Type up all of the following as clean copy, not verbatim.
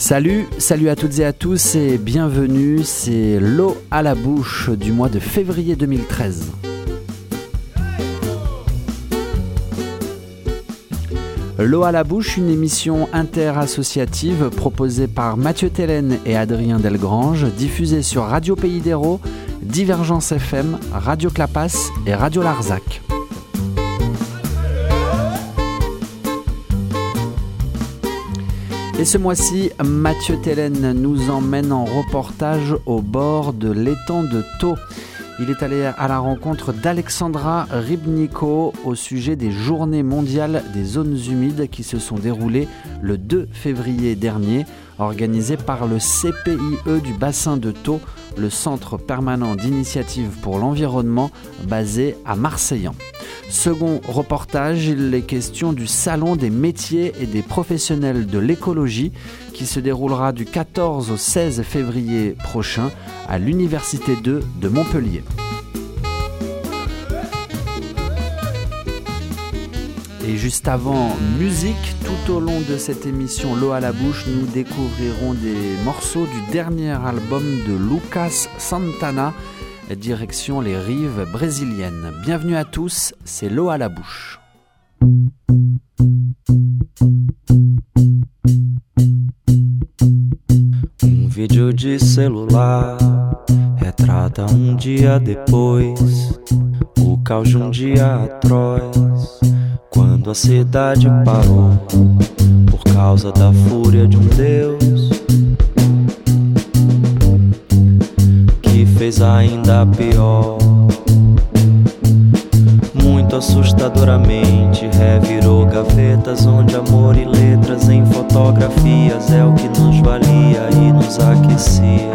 Salut à toutes et à tous et bienvenue, c'est l'eau à la bouche du mois de février 2013. L'eau à la bouche, une émission interassociative proposée par Mathieu Tellen et Adrien Delgrange, diffusée sur Radio Pays d'Hérault, Divergence FM, Radio Clapas et Radio Larzac. Et ce mois-ci, Mathieu Tellen nous emmène en reportage au bord de l'étang de Thau. Il est allé à la rencontre d'Alexandra Rybniko au sujet des Journées mondiales des zones humides qui se sont déroulées le 2 février dernier, organisées par le CPIE du bassin de Thau, le Centre permanent d'initiative pour l'environnement basé à Marseillan. Second reportage, il est question du Salon des métiers et des professionnels de l'écologie qui se déroulera du 14 au 16 février prochain à l'Université 2 de Montpellier. Et juste avant musique, tout au long de cette émission L'eau à la bouche, nous découvrirons des morceaux du dernier album de Lucas Santana, direction les rives brésiliennes. Bienvenue à tous, c'est L'eau à la bouche. Vídeo de celular retrata dia depois o caos de dia atroz, quando a cidade parou por causa da fúria de Deus que fez ainda pior. Muito assustadoramente revirou gavetas onde amor e letras em fotografias é o que nos valia e nos aquecia.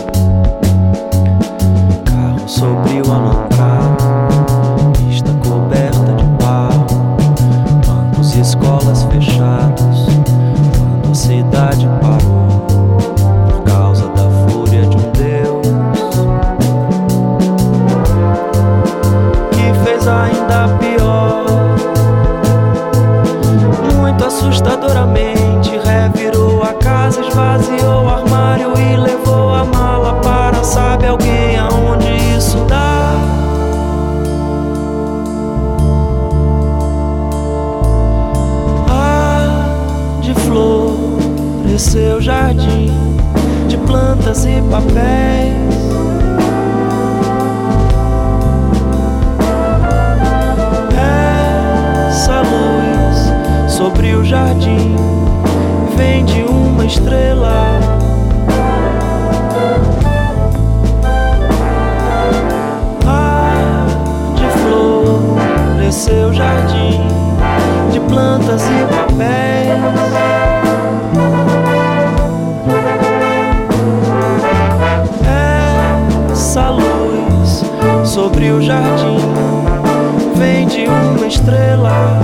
Carro sombrio alancado, pista coberta de barro, bancos e escolas fechados, quando a cidade parou por causa da fúria de Deus que fez ainda pior. Muito assustadoramente revirou a casa, esvaziou o armário e levou a mala para sabe alguém aonde isso dá. De floresceu jardim de plantas e papéis. Essa luz sobre o jardim vem de uma estrela. De floresceu jardim de plantas e papéis. Essa luz sobre o jardim vem de uma estrela.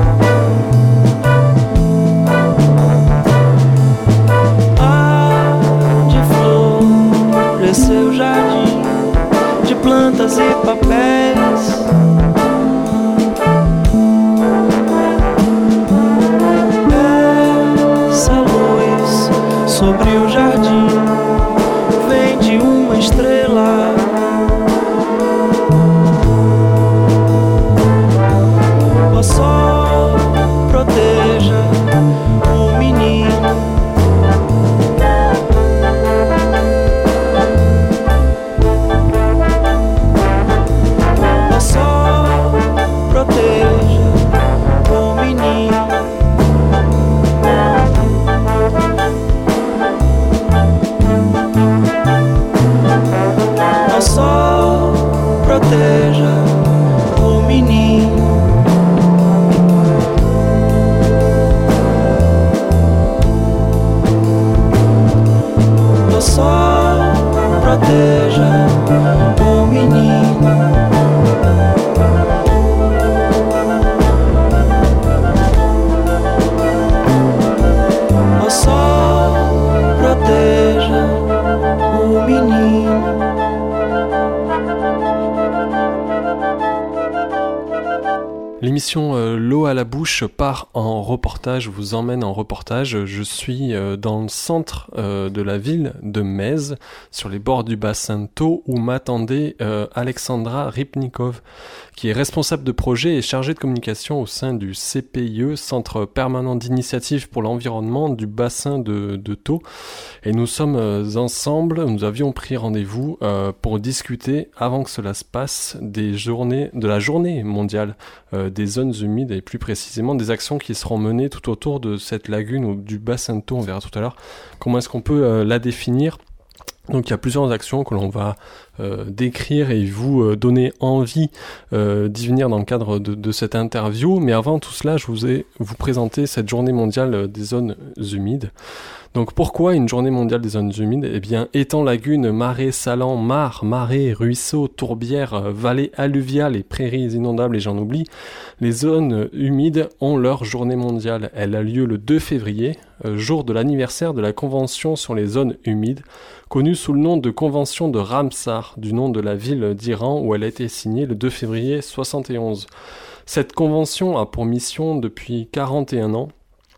De floresceu jardim de plantas e papéis. Sobre o jardim vem de uma estrela. O sol L'émission L'eau à la bouche part en reportage, vous emmène en reportage. Je suis dans le centre de la ville de Metz, sur les bords du bassin de Thau, où m'attendait Alexandra Rybnikov, qui est responsable de projet et chargée de communication au sein du CPIE, Centre permanent d'initiative pour l'environnement du bassin de Thau. Et nous sommes ensemble, nous avions pris rendez-vous pour discuter, avant que cela se passe, de la journée mondiale des zones humides et plus précisément des actions qui seront menées tout autour de cette lagune ou du bassin de Thau, on verra tout à l'heure. Comment est-ce qu'on peut la définir ? Donc il y a plusieurs actions que l'on va décrire et vous donner envie d'y venir dans le cadre de cette interview. Mais avant tout cela, je vais vous présenter cette journée mondiale des zones humides. Donc pourquoi une journée mondiale des zones humides ? Eh bien, étangs, lagunes, marais, salants, mares, marais, ruisseaux, tourbières, vallées alluviales et prairies inondables, et j'en oublie, les zones humides ont leur journée mondiale. Elle a lieu le 2 février, jour de l'anniversaire de la Convention sur les zones humides, connue sous le nom de Convention de Ramsar, du nom de la ville d'Iran où elle a été signée le 2 février 1971. Cette convention a pour mission depuis 41 ans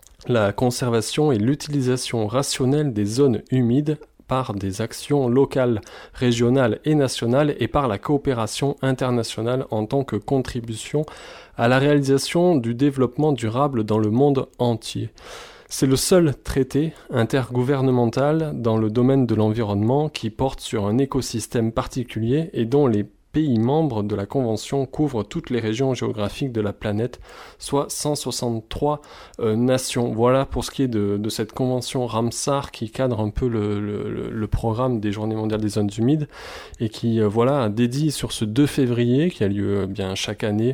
la conservation et l'utilisation rationnelle des zones humides par des actions locales, régionales et nationales et par la coopération internationale en tant que contribution à la réalisation du développement durable dans le monde entier. C'est le seul traité intergouvernemental dans le domaine de l'environnement qui porte sur un écosystème particulier et dont les pays membres de la Convention couvrent toutes les régions géographiques de la planète, soit 163 nations. Voilà pour ce qui est de cette Convention Ramsar qui cadre un peu le programme des Journées mondiales des zones humides et qui dédie sur ce 2 février qui a lieu bien chaque année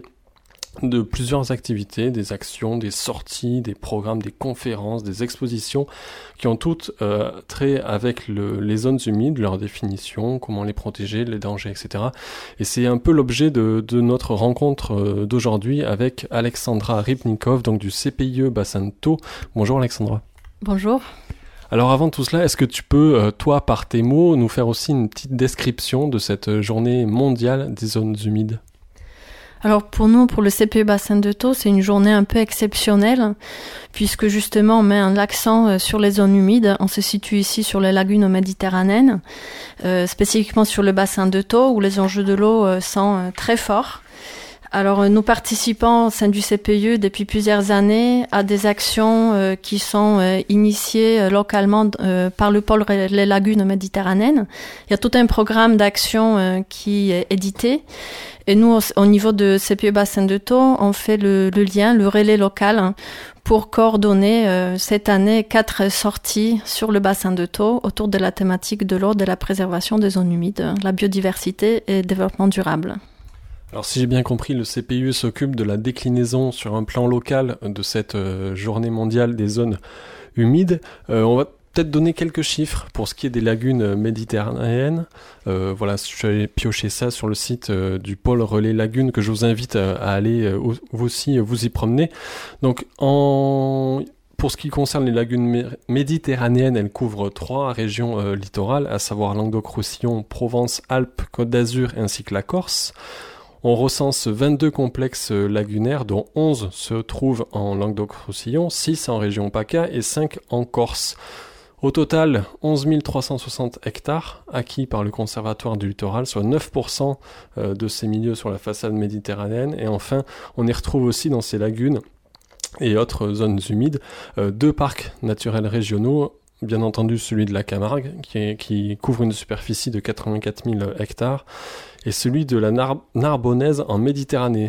de plusieurs activités, des actions, des sorties, des programmes, des conférences, des expositions qui ont toutes trait avec les zones humides, leur définition, comment les protéger, les dangers, etc. Et c'est un peu l'objet de notre rencontre d'aujourd'hui avec Alexandra Rybnikov, donc du CPIE Bassin de Thau. Bonjour Alexandra. Bonjour. Alors avant tout cela, est-ce que tu peux, toi, par tes mots, nous faire aussi une petite description de cette journée mondiale des zones humides ? Alors pour nous, pour le CPE Bassin de Thau, c'est une journée un peu exceptionnelle puisque justement on met l'accent sur les zones humides. On se situe ici sur les lagunes méditerranéennes, spécifiquement sur le bassin de Thau où les enjeux de l'eau sont très forts. Alors nous participons au sein du CPIE depuis plusieurs années à des actions qui sont initiées localement par le pôle Les Lagunes Méditerranéennes. Il y a tout un programme d'action qui est édité. Et nous, au niveau de CPIE Bassin de Thau, on fait le lien, le relais local pour coordonner cette année 4 sorties sur le bassin de Thau autour de la thématique de l'eau, de la préservation des zones humides, la biodiversité et le développement durable. Alors si j'ai bien compris, le CPIE s'occupe de la déclinaison sur un plan local de cette journée mondiale des zones humides. On va peut-être donner quelques chiffres pour ce qui est des lagunes méditerranéennes. Je vais piocher ça sur le site du pôle Relais Lagunes que je vous invite à aller vous aussi vous y promener. Donc pour ce qui concerne les lagunes méditerranéennes, elles couvrent 3 régions littorales, à savoir Languedoc-Roussillon, Provence, Alpes, Côte d'Azur ainsi que la Corse. On recense 22 complexes lagunaires, dont 11 se trouvent en Languedoc-Roussillon, 6 en région PACA et 5 en Corse. Au total, 11 360 hectares acquis par le Conservatoire du littoral, soit 9% de ces milieux sur la façade méditerranéenne. Et enfin, on y retrouve aussi dans ces lagunes et autres zones humides 2 parcs naturels régionaux, bien entendu celui de la Camargue, qui couvre une superficie de 84 000 hectares, et celui de la Narbonnaise en Méditerranée.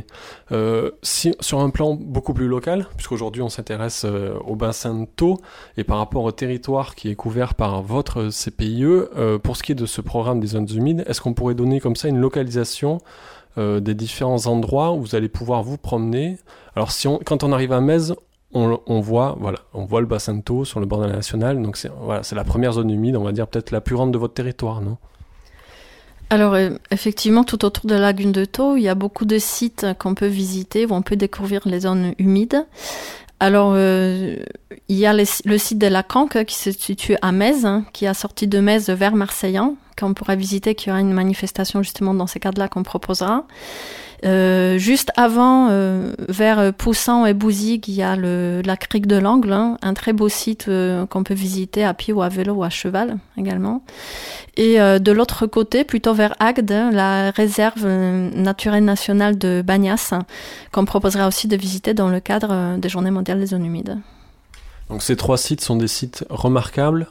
Sur un plan beaucoup plus local, puisqu'aujourd'hui on s'intéresse au bassin de Thau, et par rapport au territoire qui est couvert par votre CPIE, pour ce qui est de ce programme des zones humides, est-ce qu'on pourrait donner comme ça une localisation des différents endroits où vous allez pouvoir vous promener ? Alors quand on arrive à Metz, on voit le bassin de Thau sur le bord de la nationale, donc c'est la première zone humide, on va dire peut-être la plus grande de votre territoire, non ? Alors effectivement, tout autour de la lagune de Thau, il y a beaucoup de sites qu'on peut visiter, où on peut découvrir les zones humides. Alors il y a le site de la Canque qui se situe à Metz, qui est sorti de Metz vers Marseillan, qu'on pourra visiter, qu'il y aura une manifestation justement dans ces cadres-là qu'on proposera. Juste avant, vers Poussan et Bouzigues, il y a la crique de l'Angle, un très beau site qu'on peut visiter à pied ou à vélo ou à cheval également. Et de l'autre côté, plutôt vers Agde, la réserve naturelle nationale de Bagnas, qu'on proposera aussi de visiter dans le cadre des Journées mondiales des zones humides. Donc ces 3 sites sont des sites remarquables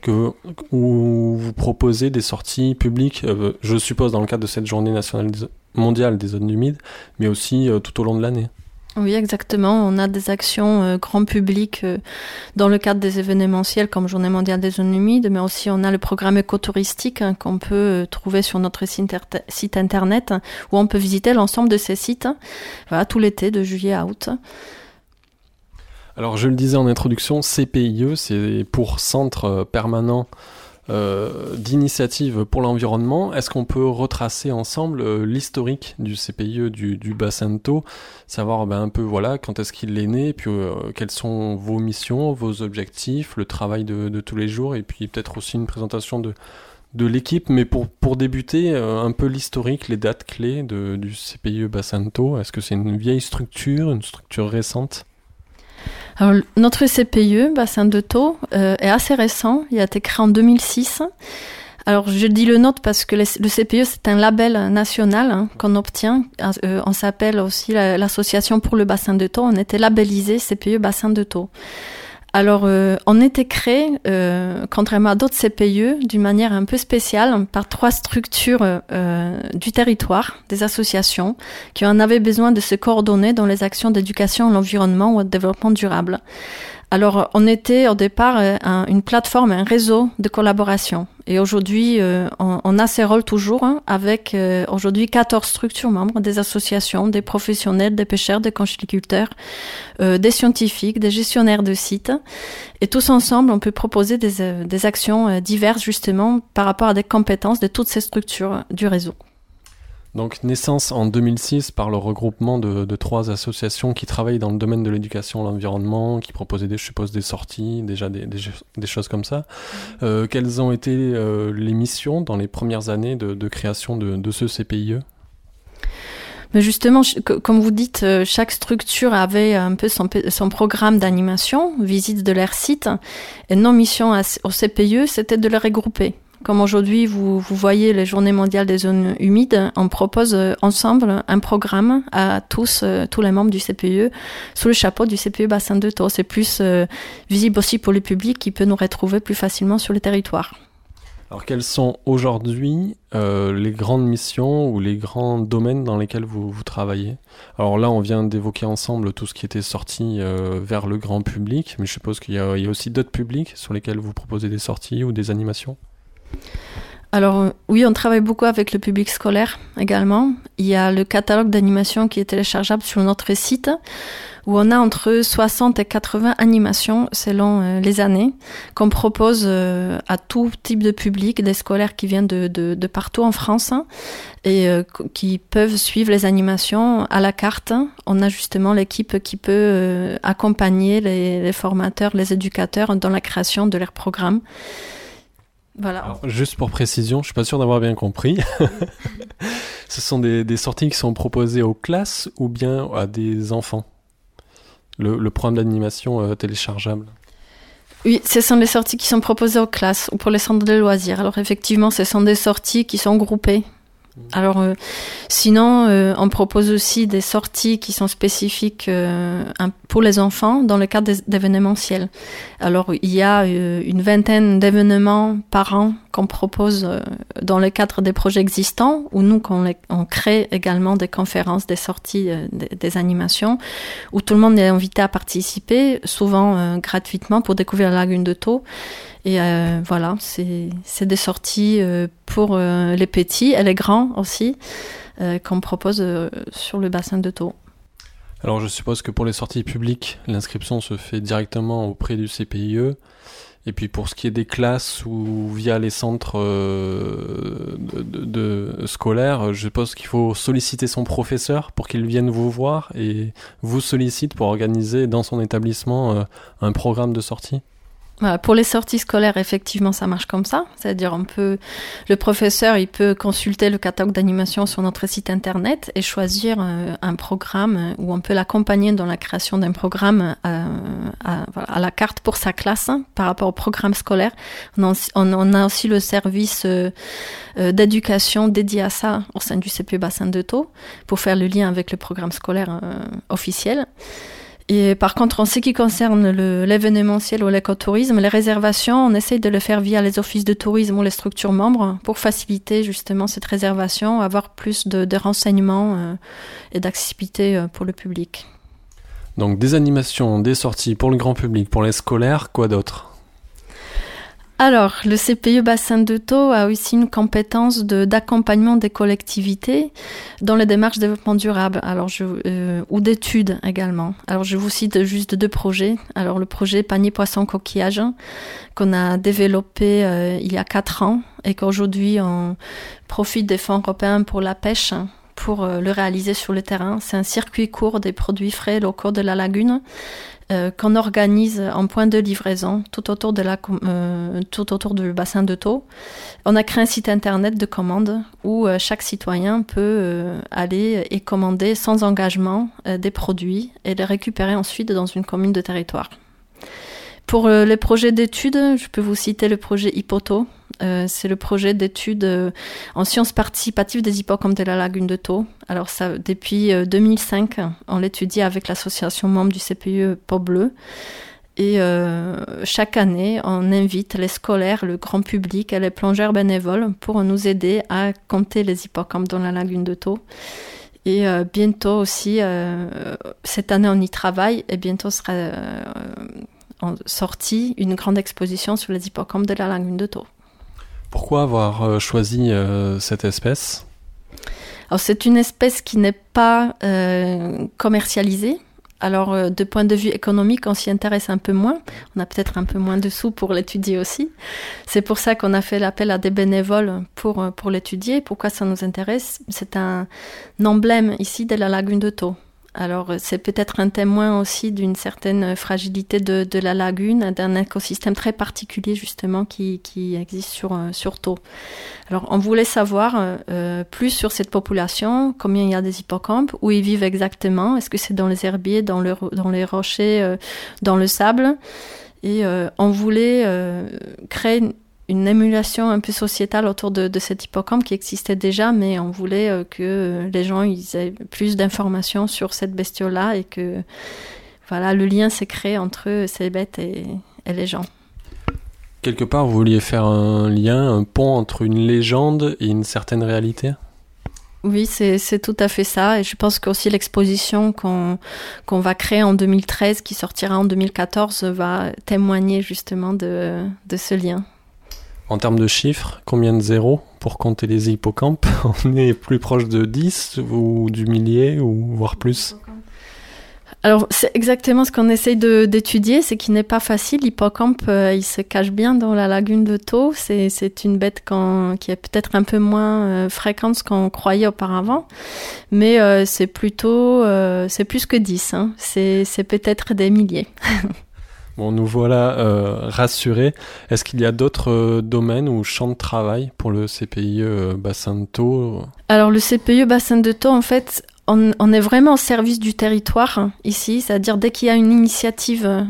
où vous proposez des sorties publiques, je suppose dans le cadre de cette Journée mondiale des zones humides, mais aussi tout au long de l'année. Oui, exactement. On a des actions grand public dans le cadre des événementiels comme Journée mondiale des zones humides, mais aussi on a le programme écotouristique qu'on peut trouver sur notre site internet, où on peut visiter l'ensemble de ces sites tout l'été, de juillet à août. Alors je le disais en introduction, CPIE, c'est pour Centre Permanent d'initiative pour l'environnement. Est-ce qu'on peut retracer ensemble l'historique du CPIE du bassin de Thau, savoir un peu quand est-ce qu'il est né, puis quelles sont vos missions, vos objectifs, le travail de tous les jours, et puis peut-être aussi une présentation de l'équipe, mais pour débuter, un peu l'historique, les dates clés du CPIE bassin de Thau. Est-ce que c'est une vieille structure, une structure récente ? Alors, notre CPIE, bassin de Thau, est assez récent. Il a été créé en 2006. Alors, je dis le nôtre parce que le CPIE, c'est un label national qu'on obtient. On s'appelle aussi l'Association pour le bassin de Thau. On était labellisé CPIE bassin de Thau. Alors, on était créé, contrairement à d'autres CPIE, d'une manière un peu spéciale, par 3 structures du territoire, des associations, qui en avaient besoin de se coordonner dans les actions d'éducation à l'environnement ou au développement durable. Alors, on était au départ une plateforme, un réseau de collaboration. Et aujourd'hui, on a ces rôles toujours avec aujourd'hui 14 structures membres, des associations, des professionnels, des pêcheurs, des conchyliculteurs, des scientifiques, des gestionnaires de sites. Et tous ensemble, on peut proposer des actions diverses justement par rapport à des compétences de toutes ces structures du réseau. Donc naissance en 2006 par le regroupement de 3 associations qui travaillent dans le domaine de l'éducation à l'environnement, qui proposaient je suppose des sorties, déjà des choses comme ça. Quelles ont été les missions dans les premières années de création de ce CPIE ? Mais justement, comme vous dites, chaque structure avait un peu son programme d'animation, visite de leur site, et nos missions au CPIE, c'était de les regrouper. Comme aujourd'hui, vous voyez les Journées mondiales des zones humides, on propose ensemble un programme à tous les membres du CPIE sous le chapeau du CPIE bassin de Thau. C'est plus visible aussi pour le public qui peut nous retrouver plus facilement sur le territoire. Alors quelles sont aujourd'hui les grandes missions ou les grands domaines dans lesquels vous travaillez ? Alors là, on vient d'évoquer ensemble tout ce qui était sorti vers le grand public, mais je suppose qu'il y a aussi d'autres publics sur lesquels vous proposez des sorties ou des animations ? Alors oui, on travaille beaucoup avec le public scolaire également. Il y a le catalogue d'animation qui est téléchargeable sur notre site où on a entre 60 et 80 animations selon les années qu'on propose à tout type de public, des scolaires qui viennent de partout en France et qui peuvent suivre les animations à la carte. On a justement l'équipe qui peut accompagner les formateurs, les éducateurs dans la création de leurs programmes. Voilà. Alors, juste pour précision, je suis pas sûr d'avoir bien compris. Ce sont des sorties qui sont proposées aux classes ou bien à des enfants ? Le programme d'animation téléchargeable. Oui, ce sont des sorties qui sont proposées aux classes ou pour les centres de loisirs. Alors effectivement, ce sont des sorties qui sont groupées. Alors sinon, on propose aussi des sorties qui sont spécifiques pour les enfants dans le cadre d'événementiels. Alors il y a une vingtaine d'événements par an qu'on propose dans le cadre des projets existants, où nous on crée également des conférences, des sorties, des animations, où tout le monde est invité à participer, souvent gratuitement pour découvrir la lagune de Thau. Et voilà, c'est des sorties pour les petits et les grands aussi qu'on propose sur le bassin de Thau. Alors je suppose que pour les sorties publiques, l'inscription se fait directement auprès du CPIE. Et puis pour ce qui est des classes ou via les centres scolaires, je suppose qu'il faut solliciter son professeur pour qu'il vienne vous voir et vous sollicite pour organiser dans son établissement un programme de sortie. Voilà, pour les sorties scolaires, effectivement, ça marche comme ça. C'est-à-dire, le professeur, il peut consulter le catalogue d'animation sur notre site internet et choisir un programme où on peut l'accompagner dans la création d'un programme à la carte pour sa classe par rapport au programme scolaire. On a aussi le service d'éducation dédié à ça au sein du CPE Bassin de Thau pour faire le lien avec le programme scolaire officiel. Et par contre, en ce qui concerne l'événementiel ou l'écotourisme, les réservations, on essaye de le faire via les offices de tourisme ou les structures membres pour faciliter justement cette réservation, avoir plus de renseignements et d'accessibilité pour le public. Donc des animations, des sorties pour le grand public, pour les scolaires, quoi d'autre ? Alors, le CPE Bassin de Thau a aussi une compétence d'accompagnement des collectivités dans les démarches de développement durable, ou d'études également. Alors, je vous cite juste 2 projets. Alors, le projet Panier Poisson Coquillage qu'on a développé il y a 4 ans et qu'aujourd'hui on profite des fonds européens pour la pêche pour le réaliser sur le terrain. C'est un circuit court des produits frais locaux de la lagune qu'on organise en point de livraison tout autour du bassin de Thau. On a créé un site internet de commande où chaque citoyen peut aller et commander sans engagement des produits et les récupérer ensuite dans une commune de territoire. Pour les projets d'études, je peux vous citer le projet Hippothau. C'est le projet d'études en sciences participatives des hippocampes de la lagune de Thau. Alors ça, depuis 2005, on l'étudie avec l'association membre du CPE Peau Bleue. Et chaque année, on invite les scolaires, le grand public et les plongeurs bénévoles pour nous aider à compter les hippocampes dans la lagune de Thau. Et bientôt aussi, cette année on y travaille et bientôt sera sortie une grande exposition sur les hippocampes de la lagune de Thau. Pourquoi avoir choisi cette espèce ? Alors, c'est une espèce qui n'est pas commercialisée. Alors, de point de vue économique, on s'y intéresse un peu moins. On a peut-être un peu moins de sous pour l'étudier aussi. C'est pour ça qu'on a fait l'appel à des bénévoles pour l'étudier. Pourquoi ça nous intéresse ? C'est un emblème ici de la lagune de Thau. Alors, c'est peut-être un témoin aussi d'une certaine fragilité de la lagune, d'un écosystème très particulier justement qui existe sur Thau. Alors, on voulait savoir plus sur cette population, combien il y a des hippocampes, où ils vivent exactement, est-ce que c'est dans les herbiers, dans les rochers, dans le sable. Et on voulait créer une émulation un peu sociétale autour de cet hippocampe qui existait déjà, mais on voulait que les gens ils aient plus d'informations sur cette bestiole-là et que voilà, le lien s'est créé entre ces bêtes et les gens. Quelque part, vous vouliez faire un lien, un pont entre une légende et une certaine réalité ? Oui, c'est tout à fait ça. Et je pense qu'aussi l'exposition qu'on va créer en 2013, qui sortira en 2014, va témoigner justement de ce lien. En termes de chiffres, combien de zéros pour compter les hippocampes ? On est plus proche de 10 ou du millier ou voire plus ? Alors, c'est exactement ce qu'on essaye d'étudier, c'est qu'il n'est pas facile. L'hippocampe, il se cache bien dans la lagune de Thau. C'est une bête qui est peut-être un peu moins fréquente qu'on croyait auparavant. Mais c'est plus que 10. Hein. C'est peut-être des milliers. Bon, nous voilà rassurés. Est-ce qu'il y a d'autres domaines ou champs de travail pour le CPI Bassin de Thau ? Alors, le CPI Bassin de Thau, en fait, on est vraiment au service du territoire ici, c'est-à-dire dès qu'il y a une initiative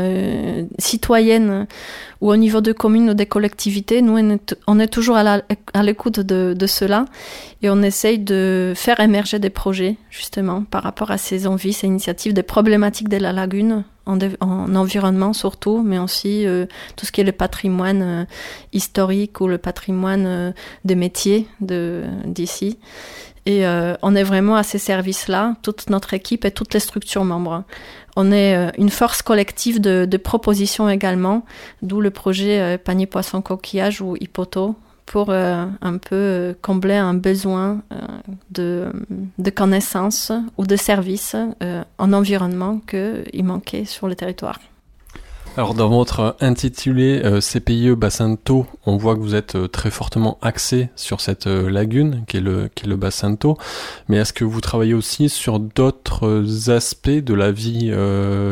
citoyenne ou au niveau de communes ou des collectivités, nous on est toujours à l'écoute de cela et on essaye de faire émerger des projets justement par rapport à ces envies, ces initiatives, des problématiques de la lagune en environnement surtout, mais aussi tout ce qui est le patrimoine historique ou le patrimoine des métiers d'ici. Et on est vraiment à ces services-là, toute notre équipe et toutes les structures membres. On est une force collective de propositions également, d'où le projet Panier Poisson Coquillage ou Hippothau, pour un peu combler un besoin de connaissances ou de services en environnement qu'il manquait sur le territoire. Alors dans votre intitulé CPIE Bassin de Thau, on voit que vous êtes très fortement axé sur cette lagune qui est le bassin de Thau. Mais est-ce que vous travaillez aussi sur d'autres aspects de la vie locale ?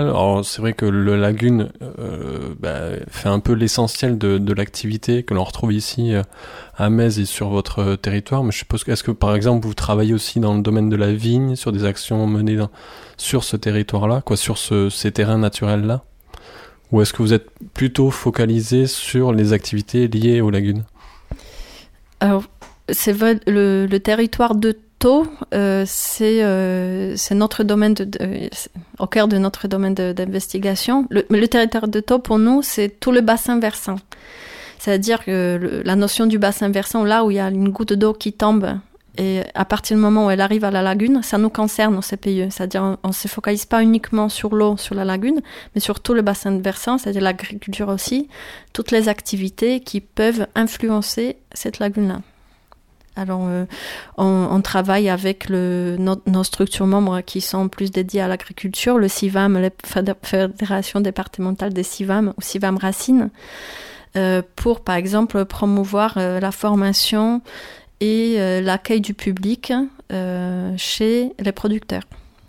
Alors c'est vrai que la lagune fait un peu l'essentiel de l'activité que l'on retrouve ici à Metz et sur votre territoire. Mais je suppose est-ce que par exemple vous travaillez aussi dans le domaine de la vigne, sur des actions menées sur ce territoire-là, sur ces terrains naturels-là ? Ou est-ce que vous êtes plutôt focalisé sur les activités liées aux lagunes ? Alors, c'est vrai, le territoire de Thau, c'est notre domaine au cœur de notre domaine d'investigation. Le territoire de Thau, pour nous, c'est tout le bassin versant. C'est-à-dire que la notion du bassin versant, là où il y a une goutte d'eau qui tombe, et à partir du moment où elle arrive à la lagune, ça nous concerne au CPIE. C'est-à-dire on ne se focalise pas uniquement sur l'eau, sur la lagune, mais sur tout le bassin versant, c'est-à-dire l'agriculture aussi, toutes les activités qui peuvent influencer cette lagune-là. Alors, on travaille avec nos structures membres qui sont plus dédiées à l'agriculture, le CIVAM, la Fédération départementale des CIVAM, ou CIVAM Racine, pour, par exemple, promouvoir la formation et l'accueil du public chez les producteurs.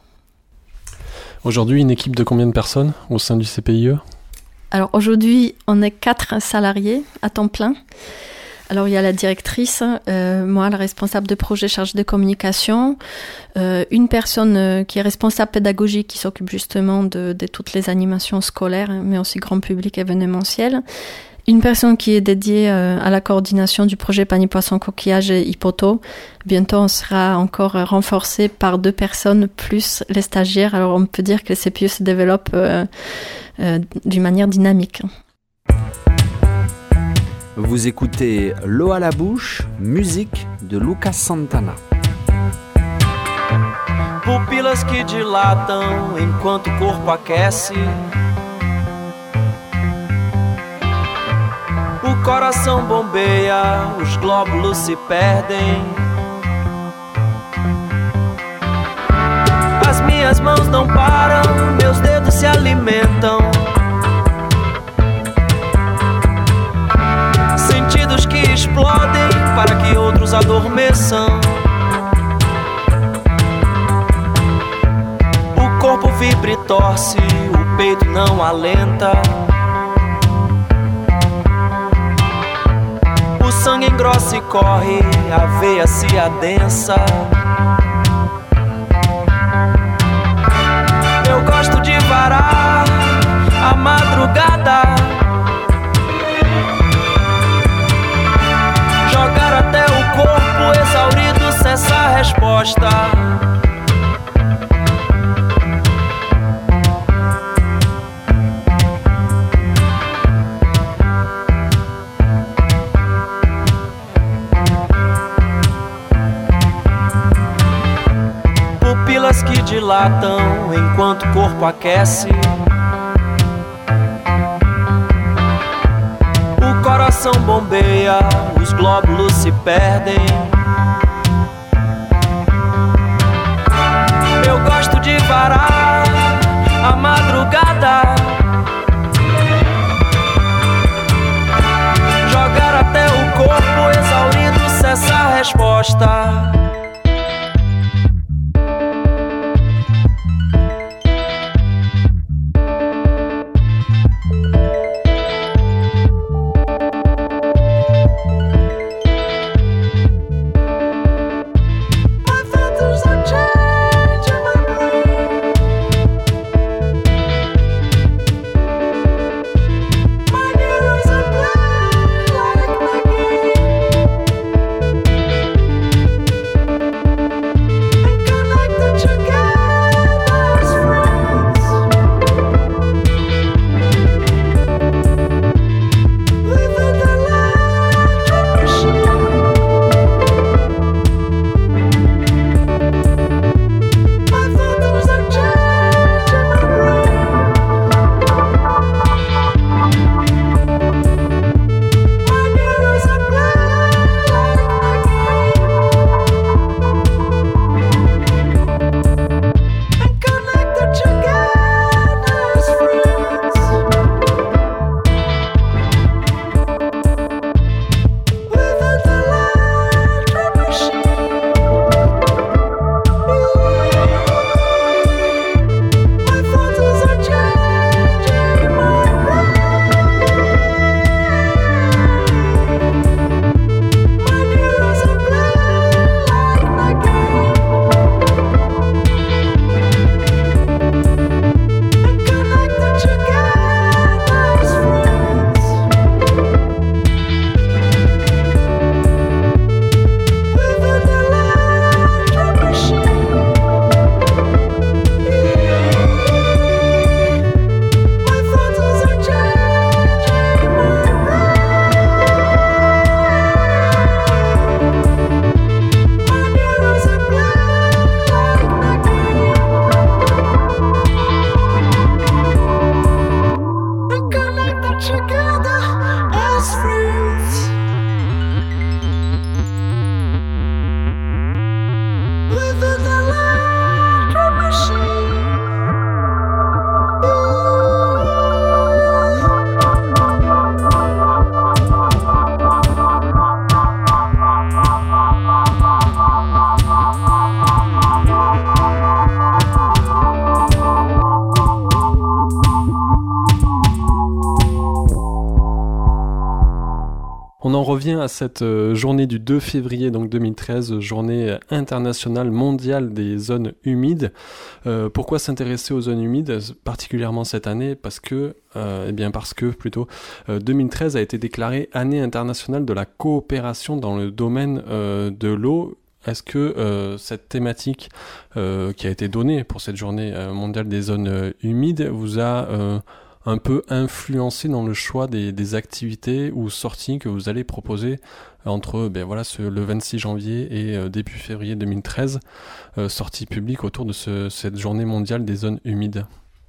Aujourd'hui, une équipe de combien de personnes au sein du CPIE ? Alors aujourd'hui, on est 4 salariés à temps plein. Alors il y a la directrice, moi la responsable de projet chargée de communication, une personne qui est responsable pédagogique qui s'occupe justement de toutes les animations scolaires, mais aussi grand public événementiel. Une personne qui est dédiée à la coordination du projet Panier Poisson Coquillage et Hippoto. Bientôt, on sera encore renforcé par 2 personnes plus les stagiaires. Alors, on peut dire que le CPIE se développe d'une manière dynamique. Vous écoutez L'eau à la bouche, musique de Lucas Santana. Pupilas que dilatam enquanto o corpo aquece. O coração bombeia, os glóbulos se perdem. As minhas mãos não param, meus dedos se alimentam. Sentidos que explodem para que outros adormeçam. O corpo vibra e torce, o peito não alenta. O sangue engrossa e corre, a veia se adensa. Eu gosto de varar a madrugada, jogar até o corpo exaurido cessar a resposta. Pupilas que dilatam enquanto o corpo aquece. O coração bombeia, os glóbulos se perdem. Eu gosto de varar a madrugada, jogar até o corpo exaurido cessar a resposta. On en revient à cette journée du 2 février donc 2013, journée internationale mondiale des zones humides. Pourquoi s'intéresser aux zones humides, particulièrement cette année? Parce que 2013 a été déclarée année internationale de la coopération dans le domaine de l'eau. Est-ce que cette thématique qui a été donnée pour cette journée mondiale des zones humides vous a un peu influencé dans le choix des activités ou sorties que vous allez proposer entre le 26 janvier et début février 2013, sorties publiques autour de cette journée mondiale des zones humides?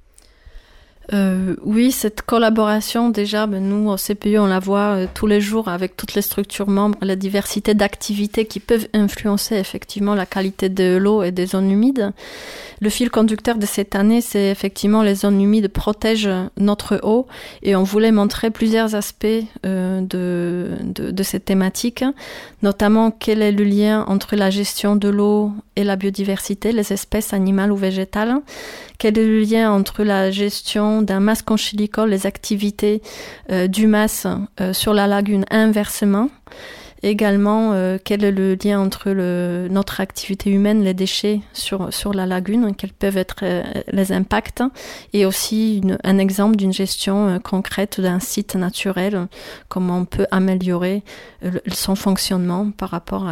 Oui, cette collaboration, déjà, nous, au CPE, on la voit tous les jours avec toutes les structures membres, la diversité d'activités qui peuvent influencer effectivement la qualité de l'eau et des zones humides. Le fil conducteur de cette année, c'est effectivement les zones humides protègent notre eau et on voulait montrer plusieurs aspects de cette thématique, notamment quel est le lien entre la gestion de l'eau et la biodiversité, les espèces animales ou végétales, quel est le lien entre la gestion d'un masque conchylicole, les activités du masque sur la lagune inversement. Également, quel est le lien entre notre activité humaine, les déchets sur la lagune, quels peuvent être les impacts, et aussi un exemple d'une gestion concrète d'un site naturel, comment on peut améliorer son fonctionnement par rapport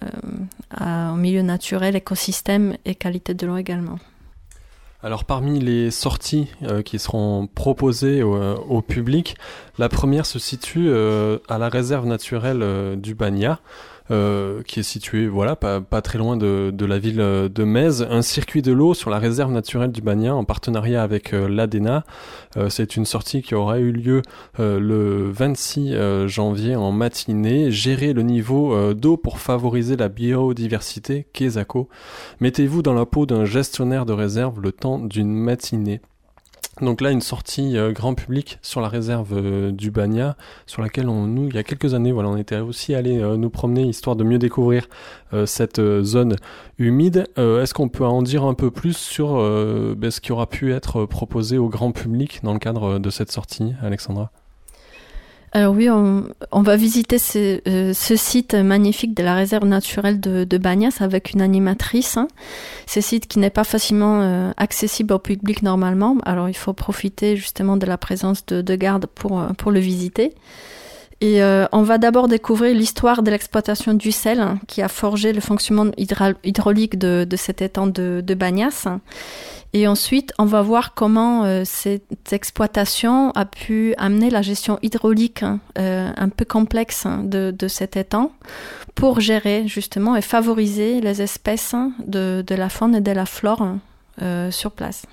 au milieu naturel, écosystème et qualité de l'eau également. Alors parmi les sorties qui seront proposées au public, la première se situe à la réserve naturelle du Bagna, qui est située pas très loin de la ville de Metz. Un circuit de l'eau sur la réserve naturelle du Bagna en partenariat avec l'ADENA. C'est une sortie qui aura eu lieu le 26 janvier en matinée. Gérer le niveau d'eau pour favoriser la biodiversité, Quesaco. Mettez-vous dans la peau d'un gestionnaire de réserve le temps d'une matinée. Donc là, une sortie grand public sur la réserve du Bagna, sur laquelle il y a quelques années, on était aussi allé nous promener histoire de mieux découvrir cette zone humide. Est-ce qu'on peut en dire un peu plus sur ce qui aura pu être proposé au grand public dans le cadre de cette sortie, Alexandra ? Alors oui, on va visiter ce site magnifique de la réserve naturelle de Bagnas avec une animatrice. Ce site qui n'est pas facilement accessible au public normalement. Alors il faut profiter justement de la présence de gardes pour le visiter. Et on va d'abord découvrir l'histoire de l'exploitation du sel qui a forgé le fonctionnement hydraulique de cet étang de Bagnas. Et ensuite, on va voir comment cette exploitation a pu amener la gestion hydraulique un peu complexe de cet étang pour gérer justement et favoriser les espèces de la faune et de la flore sur place.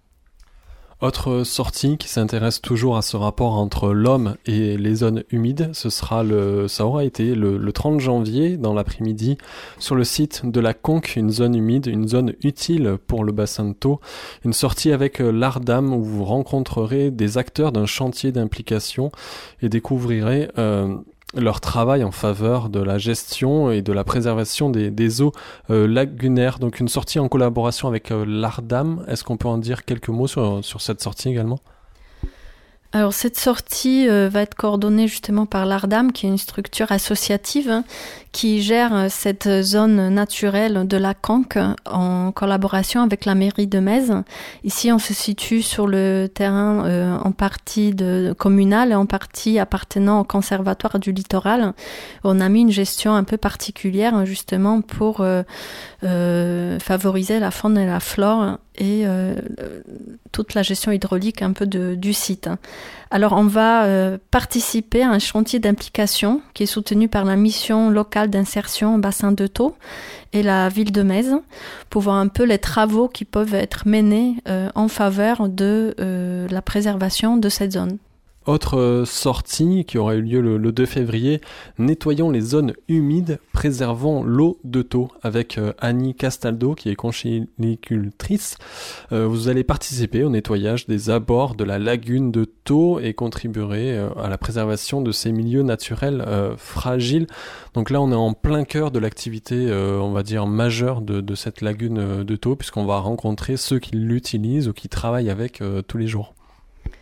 Autre sortie qui s'intéresse toujours à ce rapport entre l'homme et les zones humides, ça aura été le 30 janvier dans l'après-midi sur le site de la Conque, une zone humide, une zone utile pour le bassin de Thau. Une sortie avec l'Ardam où vous rencontrerez des acteurs d'un chantier d'implication et découvrirez leur travail en faveur de la gestion et de la préservation des eaux lagunaires. Donc une sortie en collaboration avec l'Ardam. Est-ce qu'on peut en dire quelques mots sur cette sortie également ? Alors cette sortie va être coordonnée justement par l'Ardam, qui est une structure associative qui gère cette zone naturelle de la Conque en collaboration avec la mairie de Metz. Ici, on se situe sur le terrain en partie communal et en partie appartenant au conservatoire du littoral. On a mis une gestion un peu particulière justement pour favoriser la faune et la flore et toute la gestion hydraulique un peu du site. Alors on va participer à un chantier d'implication qui est soutenu par la mission locale d'insertion au bassin de Thau et la ville de Metz pour voir un peu les travaux qui peuvent être menés en faveur de la préservation de cette zone. Autre sortie qui aura eu lieu le 2 février, nettoyons les zones humides, préservons l'eau de Thau avec Annie Castaldo qui est conchylicultrice. Vous allez participer au nettoyage des abords de la lagune de Thau et contribuerez à la préservation de ces milieux naturels fragiles. Donc là on est en plein cœur de l'activité on va dire majeure de cette lagune de Thau puisqu'on va rencontrer ceux qui l'utilisent ou qui travaillent avec tous les jours.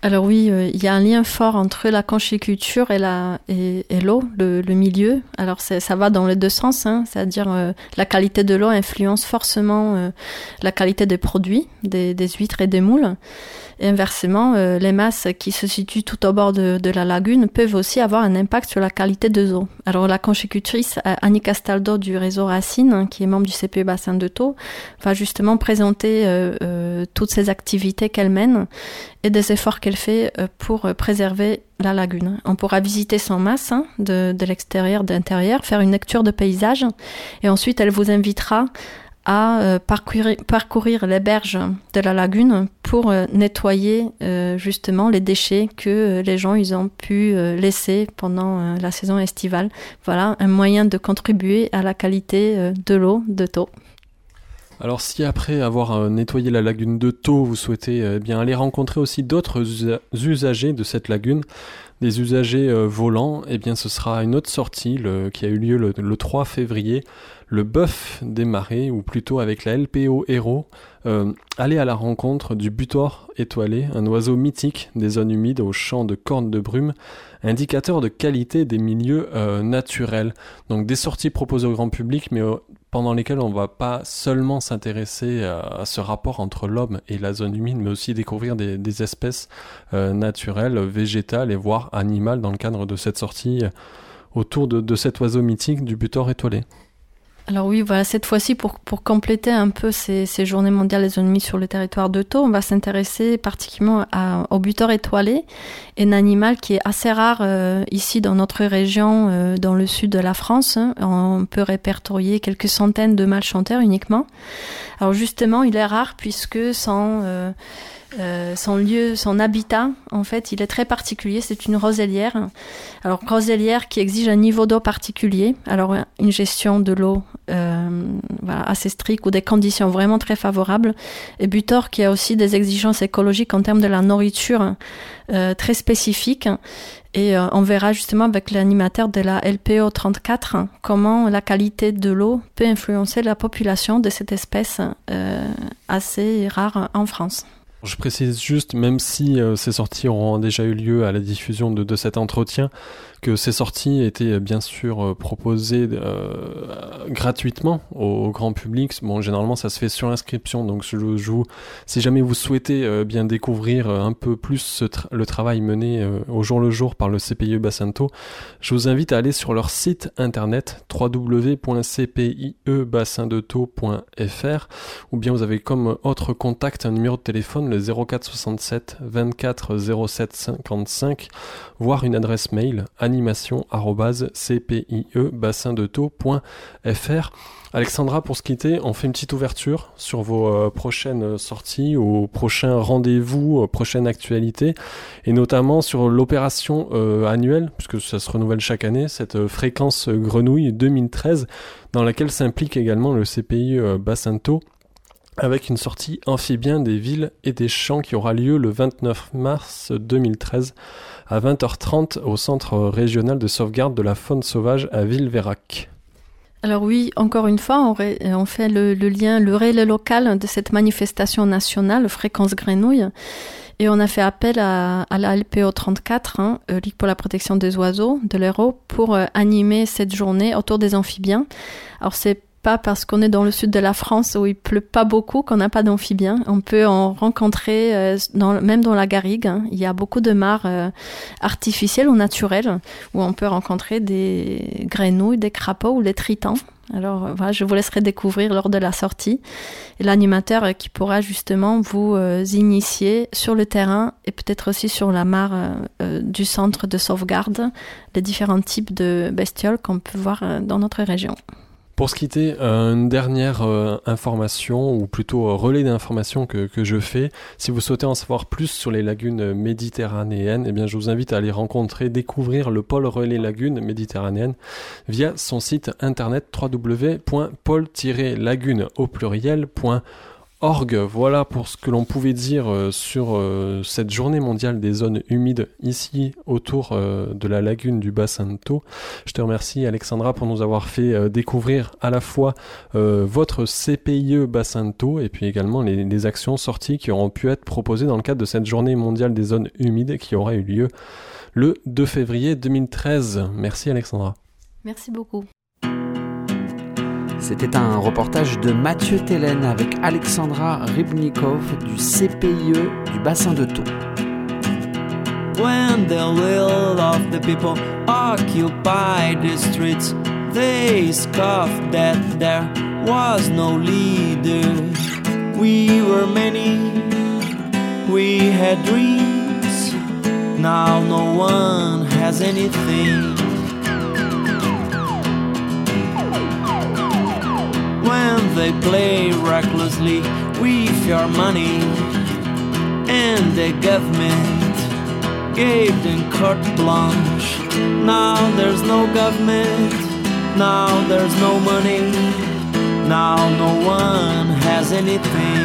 Alors oui, il y a un lien fort entre la conchyliculture et l'eau, le milieu. Alors ça va dans les deux sens, hein, c'est-à-dire la qualité de l'eau influence forcément la qualité des produits, des huîtres et des moules. Et inversement, les masses qui se situent tout au bord de la lagune peuvent aussi avoir un impact sur la qualité de l'eau. Alors la conchylicultrice Annie Castaldo du réseau Racine, hein, qui est membre du CPE Bassin de Thau, va justement présenter toutes ces activités qu'elle mène et des efforts qu'elle fait pour préserver la lagune. On pourra visiter son mas, hein, de l'extérieur, de l'intérieur, faire une lecture de paysage et ensuite elle vous invitera à parcourir les berges de la lagune pour nettoyer justement les déchets que les gens ils ont pu laisser pendant la saison estivale. Voilà un moyen de contribuer à la qualité de l'eau de Thau. Alors si après avoir nettoyé la lagune de Thau, vous souhaitez bien aller rencontrer aussi d'autres usagers de cette lagune, des usagers volants, eh bien ce sera une autre sortie qui a eu lieu le 3 février, le bœuf des marais, ou plutôt avec la LPO Héros, aller à la rencontre du butor étoilé, un oiseau mythique des zones humides aux champs de cornes de brume, indicateur de qualité des milieux naturels. Donc des sorties proposées au grand public, mais pendant lesquelles on ne va pas seulement s'intéresser à ce rapport entre l'homme et la zone humide, mais aussi découvrir des espèces naturelles, végétales et voire animales dans le cadre de cette sortie autour de cet oiseau mythique du butor étoilé. Alors oui, voilà, cette fois-ci, pour compléter un peu ces journées mondiales des zones humides sur le territoire de Thau, on va s'intéresser particulièrement au butor étoilé, un animal qui est assez rare ici dans notre région, dans le sud de la France. On peut répertorier quelques centaines de mâles chanteurs uniquement. Alors justement, il est rare puisque son habitat, en fait, il est très particulier. C'est une roselière. Alors, roselière qui exige un niveau d'eau particulier. Alors, une gestion de l'eau assez stricte ou des conditions vraiment très favorables. Et butor qui a aussi des exigences écologiques en termes de la nourriture très spécifiques. Et on verra justement avec l'animateur de la LPO 34 comment la qualité de l'eau peut influencer la population de cette espèce assez rare en France. Je précise juste, même si ces sorties auront déjà eu lieu à la diffusion de cet entretien, que ces sorties étaient bien sûr proposées gratuitement au grand public. Bon, généralement ça se fait sur inscription, donc si jamais vous souhaitez bien découvrir un peu plus le travail mené au jour le jour par le CPIE Bassin de Thau, je vous invite à aller sur leur site internet www.cpiebassindethau.fr, ou bien vous avez comme autre contact un numéro de téléphone, le 04 67 24 07 55, voire une adresse mail animation@cpiebassindethau.fr. Alexandra, pour se quitter, on fait une petite ouverture sur vos prochaines sorties, aux prochains rendez-vous, prochaines actualités, et notamment sur l'opération annuelle, puisque ça se renouvelle chaque année, cette fréquence grenouille 2013, dans laquelle s'implique également le CPI Bassin de Thau, avec une sortie amphibien des villes et des champs qui aura lieu le 29 mars 2013 à 20h30 au Centre régional de sauvegarde de la faune sauvage à Villeveyrac. Alors oui, encore une fois, on fait le lien, le relais local de cette manifestation nationale, Fréquence Grenouille, et on a fait appel à la LPO 34, Ligue pour la protection des oiseaux, de l'Hérault, pour animer cette journée autour des amphibiens. Alors c'est pas parce qu'on est dans le sud de la France où il pleut pas beaucoup qu'on n'a pas d'amphibiens. On peut en rencontrer même dans la garrigue. Il y a beaucoup de mares artificielles ou naturelles où on peut rencontrer des grenouilles, des crapauds ou des tritons. Alors voilà, je vous laisserai découvrir lors de la sortie. Et l'animateur qui pourra justement vous initier sur le terrain et peut-être aussi sur la mare du centre de sauvegarde, les différents types de bestioles qu'on peut voir dans notre région. Pour se quitter, une dernière information, ou plutôt relais d'information que je fais. Si vous souhaitez en savoir plus sur les lagunes méditerranéennes, eh bien je vous invite à aller découvrir le pôle relais lagunes méditerranéennes via son site internet www.pôle-lagune au pluriel.org. org. Voilà pour ce que l'on pouvait dire sur cette journée mondiale des zones humides ici autour de la lagune du bassin de Thau. Je te remercie Alexandra pour nous avoir fait découvrir à la fois votre CPIE bassin de Thau et puis également les actions sorties qui auront pu être proposées dans le cadre de cette journée mondiale des zones humides qui aura eu lieu le 2 février 2013. Merci Alexandra. Merci beaucoup. C'était un reportage de Mathieu Tellen avec Alexandra Rybnikov du CPIE du bassin de Thau. When the will of the people occupied the streets, they scoffed that there was no leader. We were many, we had dreams, now no one has anything. When they play recklessly with your money, and the government gave them carte blanche. Now there's no government, now there's no money, now no one has anything.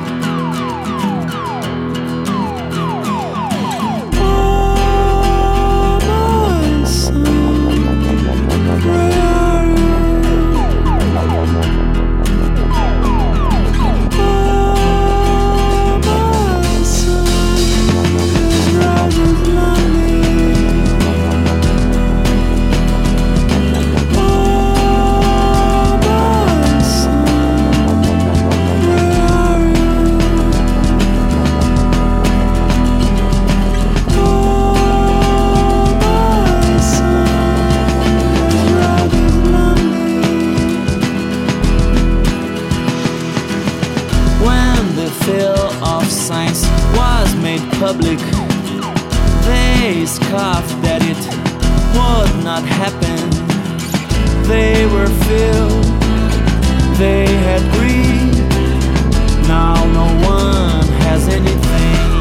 Oh, my son, where are you? Public, they scoffed that it would not happen. They were filled, they had greed, now no one has anything.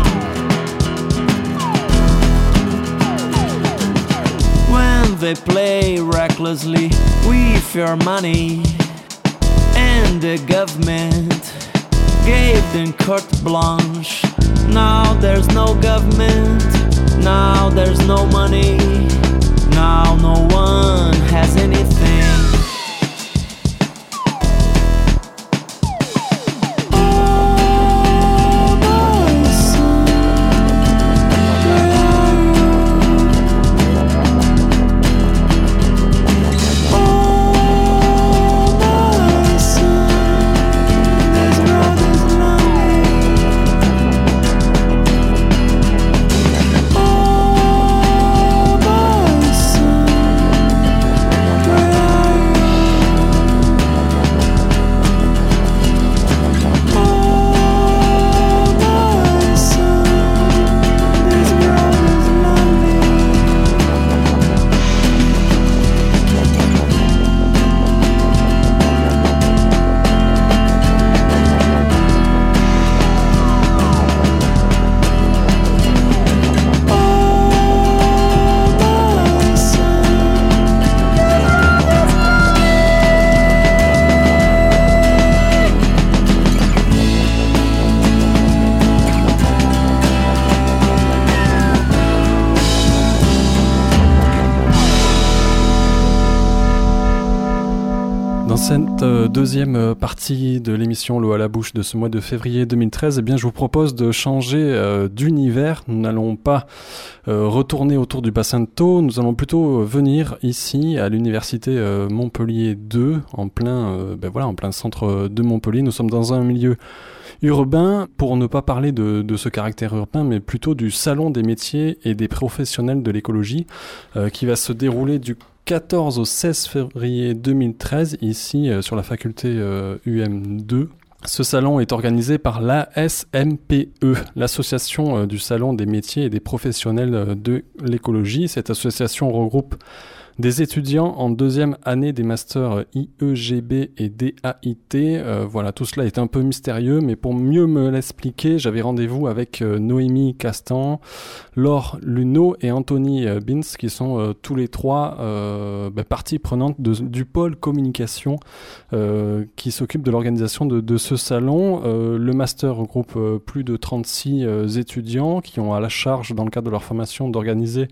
When they play recklessly with your money, and the government gave them carte blanche. Now there's no government, now there's no money, now no one has anything. Cette deuxième partie de l'émission L'eau à la bouche de ce mois de février 2013, eh bien, je vous propose de changer d'univers. Nous n'allons pas retourner autour du bassin de Thau, nous allons plutôt venir ici à l'université Montpellier 2, en plein centre de Montpellier. Nous sommes dans un milieu urbain, pour ne pas parler de ce caractère urbain, mais plutôt du salon des métiers et des professionnels de l'écologie qui va se dérouler du 14 au 16 février 2013 ici sur la faculté UM2. Ce salon est organisé par l'ASMPE, l'association du salon des métiers et des professionnels de l'écologie. Cette association regroupe des étudiants en deuxième année des masters IEGB et DAIT. Voilà, tout cela est un peu mystérieux, mais pour mieux me l'expliquer, j'avais rendez-vous avec Noémie Castan, Laure Luneau et Anthony Bins, qui sont tous les trois parties prenantes du pôle communication qui s'occupe de l'organisation de ce salon. Le master regroupe plus de 36 étudiants qui ont à la charge, dans le cadre de leur formation, d'organiser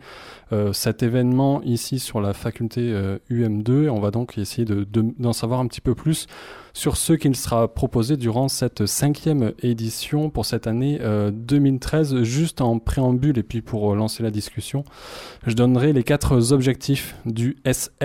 cet événement ici sur la faculté UM2. On va donc essayer d'en savoir un petit peu plus sur ce qu'il sera proposé durant cette 5e édition pour cette année 2013. Juste en préambule et puis pour lancer la discussion, je donnerai les 4 objectifs du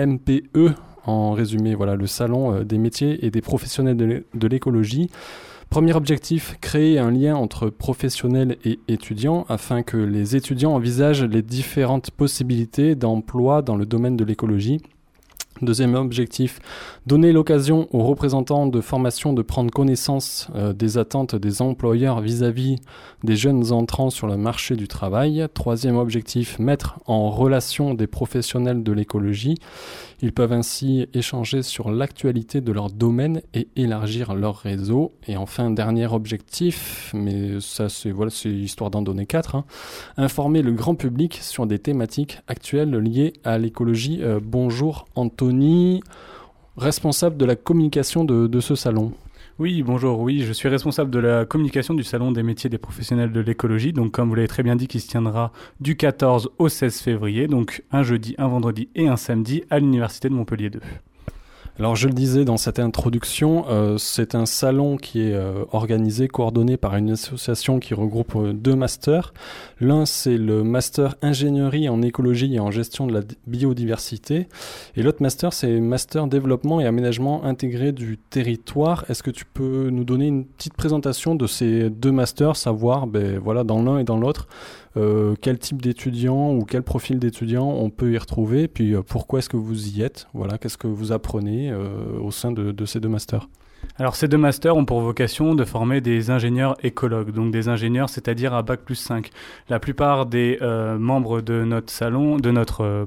SMPE. En résumé, voilà, le salon des métiers et des professionnels de l'écologie. Premier objectif, créer un lien entre professionnels et étudiants afin que les étudiants envisagent les différentes possibilités d'emploi dans le domaine de l'écologie. Deuxième objectif, donner l'occasion aux représentants de formation de prendre connaissance des attentes des employeurs vis-à-vis des jeunes entrants sur le marché du travail. Troisième objectif, mettre en relation des professionnels de l'écologie. Ils peuvent ainsi échanger sur l'actualité de leur domaine et élargir leur réseau. Et enfin, dernier objectif, mais ça c'est histoire d'en donner 4, informer le grand public sur des thématiques actuelles liées à l'écologie. Bonjour Anthony, responsable de la communication de ce salon. Oui, bonjour, oui, je suis responsable de la communication du Salon des métiers des professionnels de l'écologie, donc comme vous l'avez très bien dit, qui se tiendra du 14 au 16 février, donc un jeudi, un vendredi et un samedi à l'Université de Montpellier 2. Alors je le disais dans cette introduction, c'est un salon qui est organisé, coordonné par une association qui regroupe 2 masters. L'un c'est le master ingénierie en écologie et en gestion de la biodiversité et l'autre master c'est master développement et aménagement intégré du territoire. Est-ce que tu peux nous donner une petite présentation de ces 2 masters, savoir dans l'un et dans l'autre quel type d'étudiants ou quel profil d'étudiants on peut y retrouver, puis pourquoi est-ce que vous y êtes, voilà, qu'est-ce que vous apprenez au sein de ces 2 masters? Alors ces 2 masters ont pour vocation de former des ingénieurs écologues, donc des ingénieurs c'est-à-dire à Bac+5. La plupart des membres de notre salon, de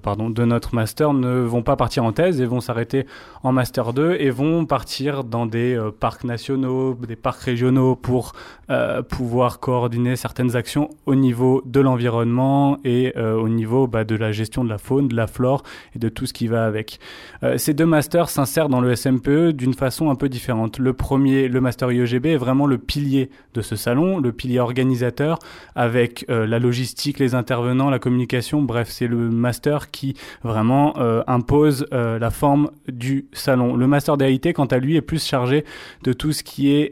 notre master ne vont pas partir en thèse et vont s'arrêter en master 2 et vont partir dans des parcs nationaux, des parcs régionaux pour pouvoir coordonner certaines actions au niveau de l'environnement et au niveau de la gestion de la faune, de la flore et de tout ce qui va avec. Ces 2 masters s'insèrent dans le SMPE d'une façon un peu différente. Le premier, le master IEGB, est vraiment le pilier de ce salon, le pilier organisateur, avec la logistique, les intervenants, la communication. Bref, c'est le master qui vraiment impose la forme du salon. Le master DAIT, quant à lui, est plus chargé de tout ce qui est...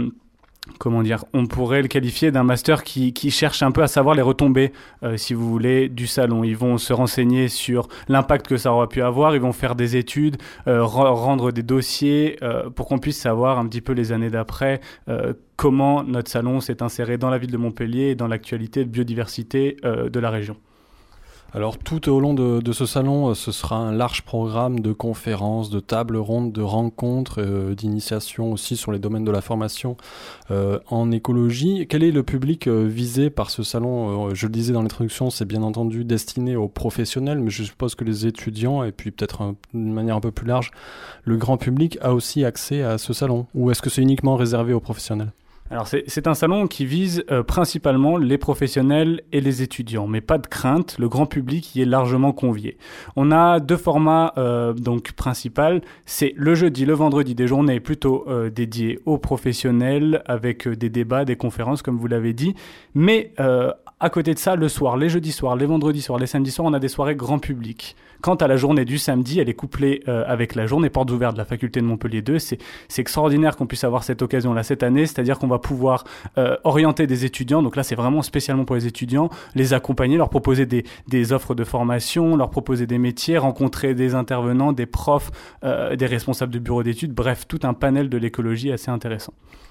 on pourrait le qualifier d'un master qui cherche un peu à savoir les retombées, si vous voulez, du salon. Ils vont se renseigner sur l'impact que ça aura pu avoir, ils vont faire des études, rendre des dossiers pour qu'on puisse savoir un petit peu les années d'après comment notre salon s'est inséré dans la ville de Montpellier et dans l'actualité de biodiversité de la région. Alors tout au long de ce salon, ce sera un large programme de conférences, de tables rondes, de rencontres, d'initiations aussi sur les domaines de la formation en écologie. Quel est le public visé par ce salon? Je le disais dans l'introduction, c'est bien entendu destiné aux professionnels, mais je suppose que les étudiants, et puis peut-être d'une manière un peu plus large, le grand public a aussi accès à ce salon. Ou est-ce que c'est uniquement réservé aux professionnels? Alors c'est un salon qui vise principalement les professionnels et les étudiants, mais pas de crainte, le grand public y est largement convié. On a 2 formats donc principaux, c'est le jeudi, le vendredi, des journées plutôt dédiées aux professionnels avec des débats, des conférences comme vous l'avez dit, mais à côté de ça, le soir, les jeudis soirs, les vendredis soirs, les samedis soirs, on a des soirées grand public. Quant à la journée du samedi, elle est couplée avec la journée portes ouvertes de la faculté de Montpellier 2. C'est extraordinaire qu'on puisse avoir cette occasion-là cette année, c'est-à-dire qu'on va pouvoir orienter des étudiants. Donc là, c'est vraiment spécialement pour les étudiants, les accompagner, leur proposer des offres de formation, leur proposer des métiers, rencontrer des intervenants, des profs, des responsables de bureaux d'études, bref, tout un panel de l'écologie assez intéressant.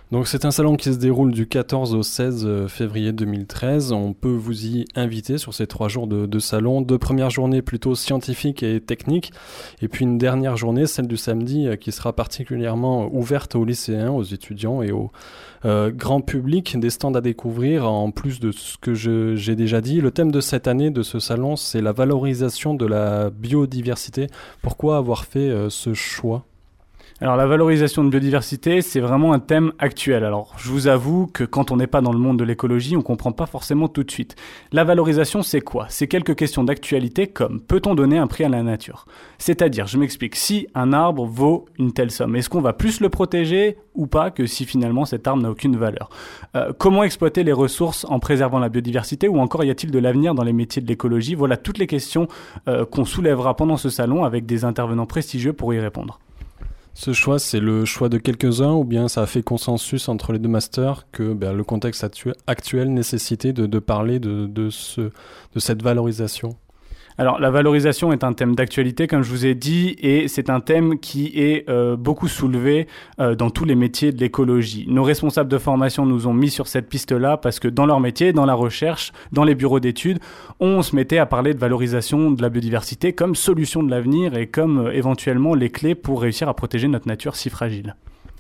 Donc c'est un salon qui se déroule du 14 au 16 février 2013. On peut vous y inviter sur ces 3 jours de salon. 2 premières journées plutôt scientifiques et techniques. Et puis une dernière journée, celle du samedi, qui sera particulièrement ouverte aux lycéens, aux étudiants et au grand public. Des stands à découvrir en plus de ce que j'ai déjà dit. Le thème de cette année de ce salon, c'est la valorisation de la biodiversité. Pourquoi avoir fait ce choix ? Alors la valorisation de biodiversité, c'est vraiment un thème actuel. Alors je vous avoue que quand on n'est pas dans le monde de l'écologie, on comprend pas forcément tout de suite. La valorisation, c'est quoi ? C'est quelques questions d'actualité comme peut-on donner un prix à la nature ? C'est-à-dire, je m'explique, si un arbre vaut une telle somme, est-ce qu'on va plus le protéger ou pas que si finalement cet arbre n'a aucune valeur ? Comment exploiter les ressources en préservant la biodiversité ou encore y a-t-il de l'avenir dans les métiers de l'écologie ? Voilà toutes les questions qu'on soulèvera pendant ce salon avec des intervenants prestigieux pour y répondre. Ce choix, c'est le choix de quelques-uns ou bien ça a fait consensus entre les 2 masters que le contexte actuel nécessitait de parler de cette valorisation ? Alors la valorisation est un thème d'actualité comme je vous ai dit et c'est un thème qui est beaucoup soulevé dans tous les métiers de l'écologie. Nos responsables de formation nous ont mis sur cette piste-là parce que dans leur métier, dans la recherche, dans les bureaux d'études, on se mettait à parler de valorisation de la biodiversité comme solution de l'avenir et comme éventuellement les clés pour réussir à protéger notre nature si fragile.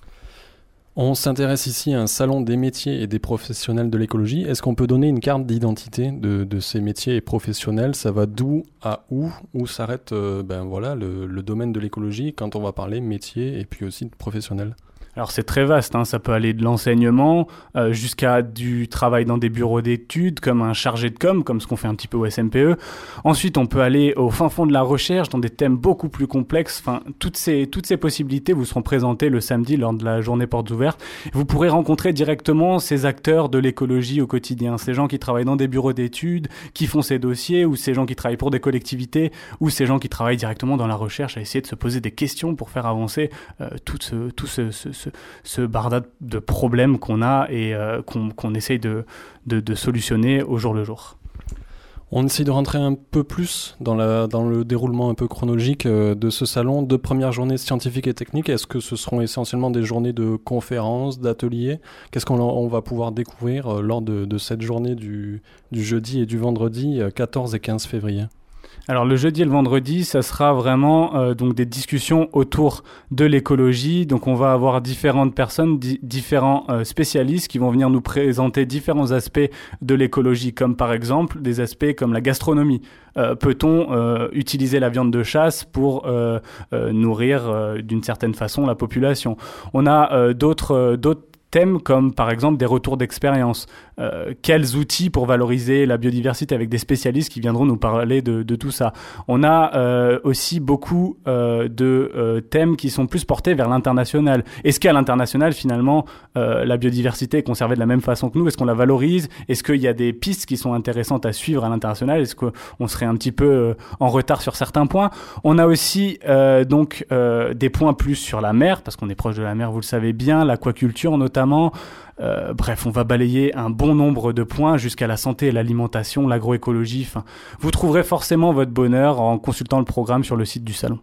On s'intéresse ici à un salon des métiers et des professionnels de l'écologie. Est-ce qu'on peut donner une carte d'identité de ces métiers et professionnels ? Ça va d'où à où s'arrête le domaine de l'écologie quand on va parler métier et puis aussi de professionnels ? Alors c'est très vaste, ça peut aller de l'enseignement jusqu'à du travail dans des bureaux d'études comme un chargé de com, comme ce qu'on fait un petit peu au SMPE. Ensuite on peut aller au fin fond de la recherche dans des thèmes beaucoup plus complexes. Enfin, toutes ces possibilités vous seront présentées le samedi lors de la journée portes ouvertes. Vous pourrez rencontrer directement ces acteurs de l'écologie au quotidien, ces gens qui travaillent dans des bureaux d'études, qui font ces dossiers, ou ces gens qui travaillent pour des collectivités, ou ces gens qui travaillent directement dans la recherche à essayer de se poser des questions pour faire avancer tout ce barda de problèmes qu'on a et qu'on essaye de solutionner au jour le jour. On essaie de rentrer un peu plus dans le déroulement un peu chronologique de ce salon. 2 premières journées scientifiques et techniques. Est-ce que ce seront essentiellement des journées de conférences, d'ateliers ? Qu'est-ce qu'on va pouvoir découvrir lors de cette journée du jeudi et du vendredi 14 et 15 février ? Alors le jeudi et le vendredi, ça sera vraiment donc des discussions autour de l'écologie. Donc on va avoir différentes personnes, différents spécialistes qui vont venir nous présenter différents aspects de l'écologie, comme par exemple des aspects comme la gastronomie. Peut-on utiliser la viande de chasse pour nourrir d'une certaine façon la population ? On a d'autres thèmes comme par exemple des retours d'expérience. Quels outils pour valoriser la biodiversité avec des spécialistes qui viendront nous parler de tout ça. On a aussi beaucoup de thèmes qui sont plus portés vers l'international. Est-ce qu'à l'international, finalement, la biodiversité est conservée de la même façon que nous ? Est-ce qu'on la valorise ? Est-ce qu'il y a des pistes qui sont intéressantes à suivre à l'international ? Est-ce qu'on serait un petit peu en retard sur certains points ? On a aussi des points plus sur la mer, parce qu'on est proche de la mer, vous le savez bien, l'aquaculture notamment. Bref, on va balayer un bon nombre de points jusqu'à la santé et l'alimentation, l'agroécologie. Vous trouverez forcément votre bonheur en consultant le programme sur le site du salon.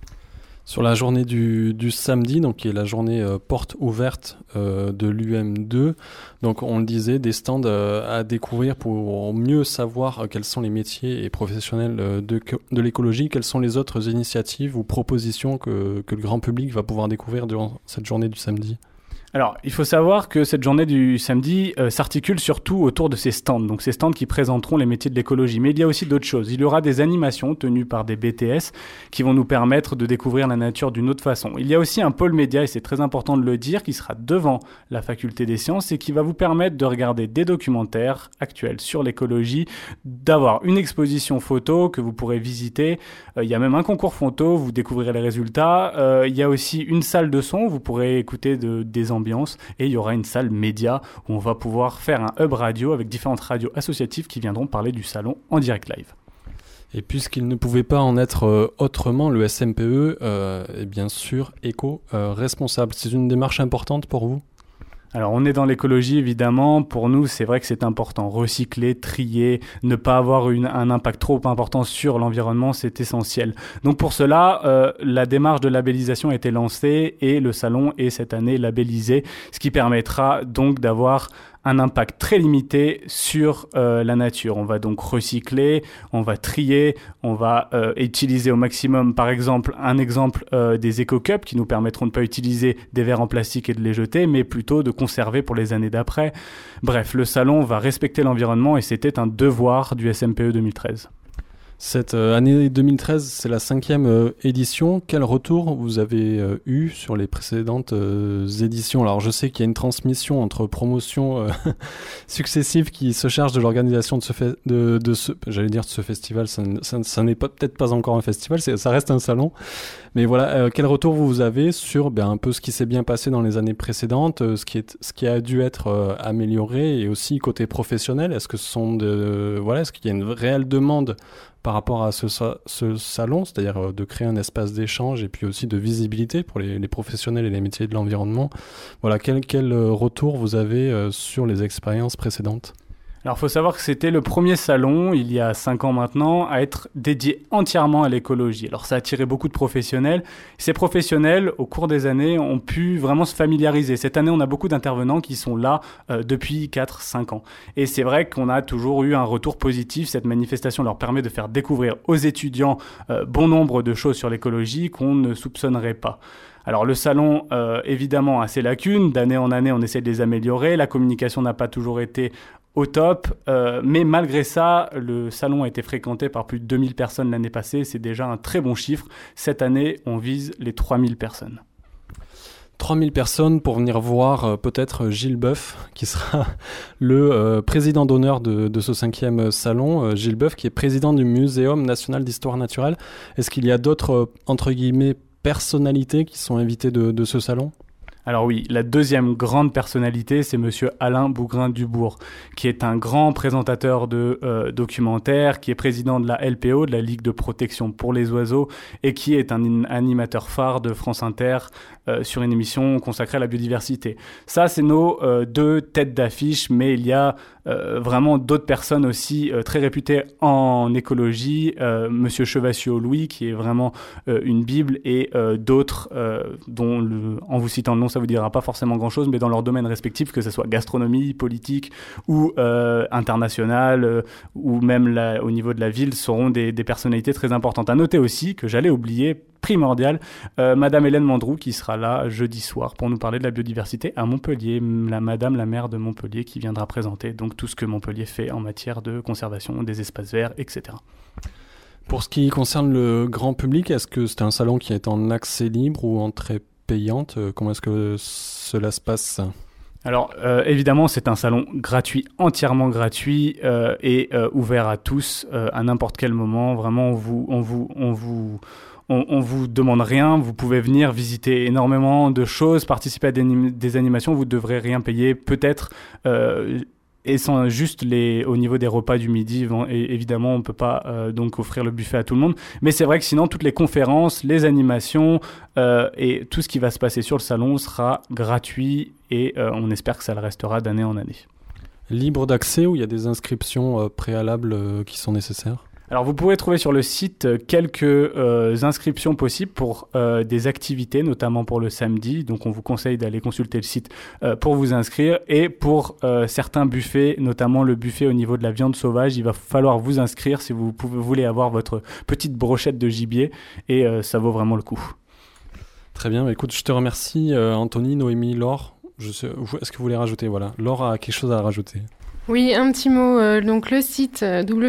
Sur la journée du samedi, donc qui est la journée porte ouverte de l'UM2, donc on le disait, des stands à découvrir pour mieux savoir quels sont les métiers et professionnels de l'écologie, quelles sont les autres initiatives ou propositions que le grand public va pouvoir découvrir durant cette journée du samedi. Alors, il faut savoir que cette journée du samedi s'articule surtout autour de ces stands, donc ces stands qui présenteront les métiers de l'écologie. Mais il y a aussi d'autres choses. Il y aura des animations tenues par des BTS qui vont nous permettre de découvrir la nature d'une autre façon. Il y a aussi un pôle média, et c'est très important de le dire, qui sera devant la faculté des sciences et qui va vous permettre de regarder des documentaires actuels sur l'écologie, d'avoir une exposition photo que vous pourrez visiter. Il y a même un concours photo, vous découvrirez les résultats. Il y a aussi une salle de son, vous pourrez écouter des ambiances, et il y aura une salle média où on va pouvoir faire un hub radio avec différentes radios associatives qui viendront parler du salon en direct live. Et puisqu'il ne pouvait pas en être autrement, le SMPE est bien sûr éco-responsable. C'est une démarche importante pour vous ? Alors, on est dans l'écologie, évidemment. Pour nous, c'est vrai que c'est important. Recycler, trier, ne pas avoir un impact trop important sur l'environnement, c'est essentiel. Donc, pour cela, la démarche de labellisation a été lancée et le salon est cette année labellisé, ce qui permettra donc d'avoir un impact très limité sur la nature. On va donc recycler, on va trier, on va utiliser au maximum, par exemple, des éco-cups qui nous permettront de ne pas utiliser des verres en plastique et de les jeter, mais plutôt de conserver pour les années d'après. Bref, le salon va respecter l'environnement et c'était un devoir du SMPE 2013. Cette année 2013, c'est la 5e édition. Quel retour vous avez eu sur les précédentes éditions? Alors, je sais qu'il y a une transmission entre promotions successives qui se chargent de l'organisation de ce festival. Ça n'est peut-être pas encore un festival, ça reste un salon. Mais voilà, quel retour vous avez sur un peu ce qui s'est bien passé dans les années précédentes, ce qui a dû être amélioré, et aussi côté professionnel? Est-ce qu'il y a une réelle demande par rapport à ce salon, c'est-à-dire de créer un espace d'échange et puis aussi de visibilité pour les professionnels et les métiers de l'environnement? Voilà, quel retour vous avez sur les expériences précédentes? Alors, il faut savoir que c'était le premier salon, il y a 5 ans maintenant, à être dédié entièrement à l'écologie. Alors, ça a attiré beaucoup de professionnels. Ces professionnels, au cours des années, ont pu vraiment se familiariser. Cette année, on a beaucoup d'intervenants qui sont là depuis 4-5 ans. Et c'est vrai qu'on a toujours eu un retour positif. Cette manifestation leur permet de faire découvrir aux étudiants bon nombre de choses sur l'écologie qu'on ne soupçonnerait pas. Alors le salon, évidemment, a ses lacunes. D'année en année, on essaie de les améliorer. La communication n'a pas toujours été au top, mais malgré ça, le salon a été fréquenté par plus de 2000 personnes l'année passée. C'est déjà un très bon chiffre. Cette année, on vise les 3000 personnes. 3000 personnes pour venir voir peut-être Gilles Boeuf, qui sera le président d'honneur de ce 5e salon. Gilles Boeuf, qui est président du Muséum national d'histoire naturelle. Est-ce qu'il y a d'autres, entre guillemets, personnalités qui sont invitées de ce salon? Alors oui, la deuxième grande personnalité, c'est monsieur Alain Bougrain-Dubourg, qui est un grand présentateur de documentaires, qui est président de la LPO, de la Ligue de protection pour les oiseaux, et qui est un animateur phare de France Inter sur une émission consacrée à la biodiversité. Ça, c'est nos deux têtes d'affiche, mais il y a vraiment d'autres personnes aussi très réputées en écologie, monsieur Chevassiot-Louis, qui est vraiment une bible, et d'autres dont, en vous citant le nom, ça vous dira pas forcément grand-chose, mais dans leur domaine respectif, que ce soit gastronomie, politique ou internationale, ou même au niveau de la ville, seront des personnalités très importantes. À noter aussi, que j'allais oublier, primordial, Madame Hélène Mandroux, qui sera là jeudi soir pour nous parler de la biodiversité à Montpellier, la maire de Montpellier, qui viendra présenter donc tout ce que Montpellier fait en matière de conservation des espaces verts, etc. Pour ce qui concerne le grand public, est-ce que c'est un salon qui est en accès libre ou entrée payante? Comment est-ce que cela se passe? Alors, évidemment, c'est un salon gratuit, entièrement gratuit et ouvert à tous à n'importe quel moment. Vraiment, on vous demande rien. Vous pouvez venir visiter énormément de choses, participer à des animations. Vous ne devrez rien payer. Peut-être et sans juste au niveau des repas du midi, et évidemment, on ne peut pas donc offrir le buffet à tout le monde. Mais c'est vrai que sinon, toutes les conférences, les animations et tout ce qui va se passer sur le salon sera gratuit et on espère que ça le restera d'année en année. Libre d'accès ou il y a des inscriptions préalables qui sont nécessaires? Alors, vous pouvez trouver sur le site quelques inscriptions possibles pour des activités, notamment pour le samedi. Donc, on vous conseille d'aller consulter le site pour vous inscrire. Et pour certains buffets, notamment le buffet au niveau de la viande sauvage, il va falloir vous inscrire si vous voulez avoir votre petite brochette de gibier. Et ça vaut vraiment le coup. Très bien. Écoute, je te remercie, Anthony, Noémie, Laure. Est-ce que vous voulez rajouter? Voilà. Laure a quelque chose à rajouter. Oui, un petit mot. Donc le site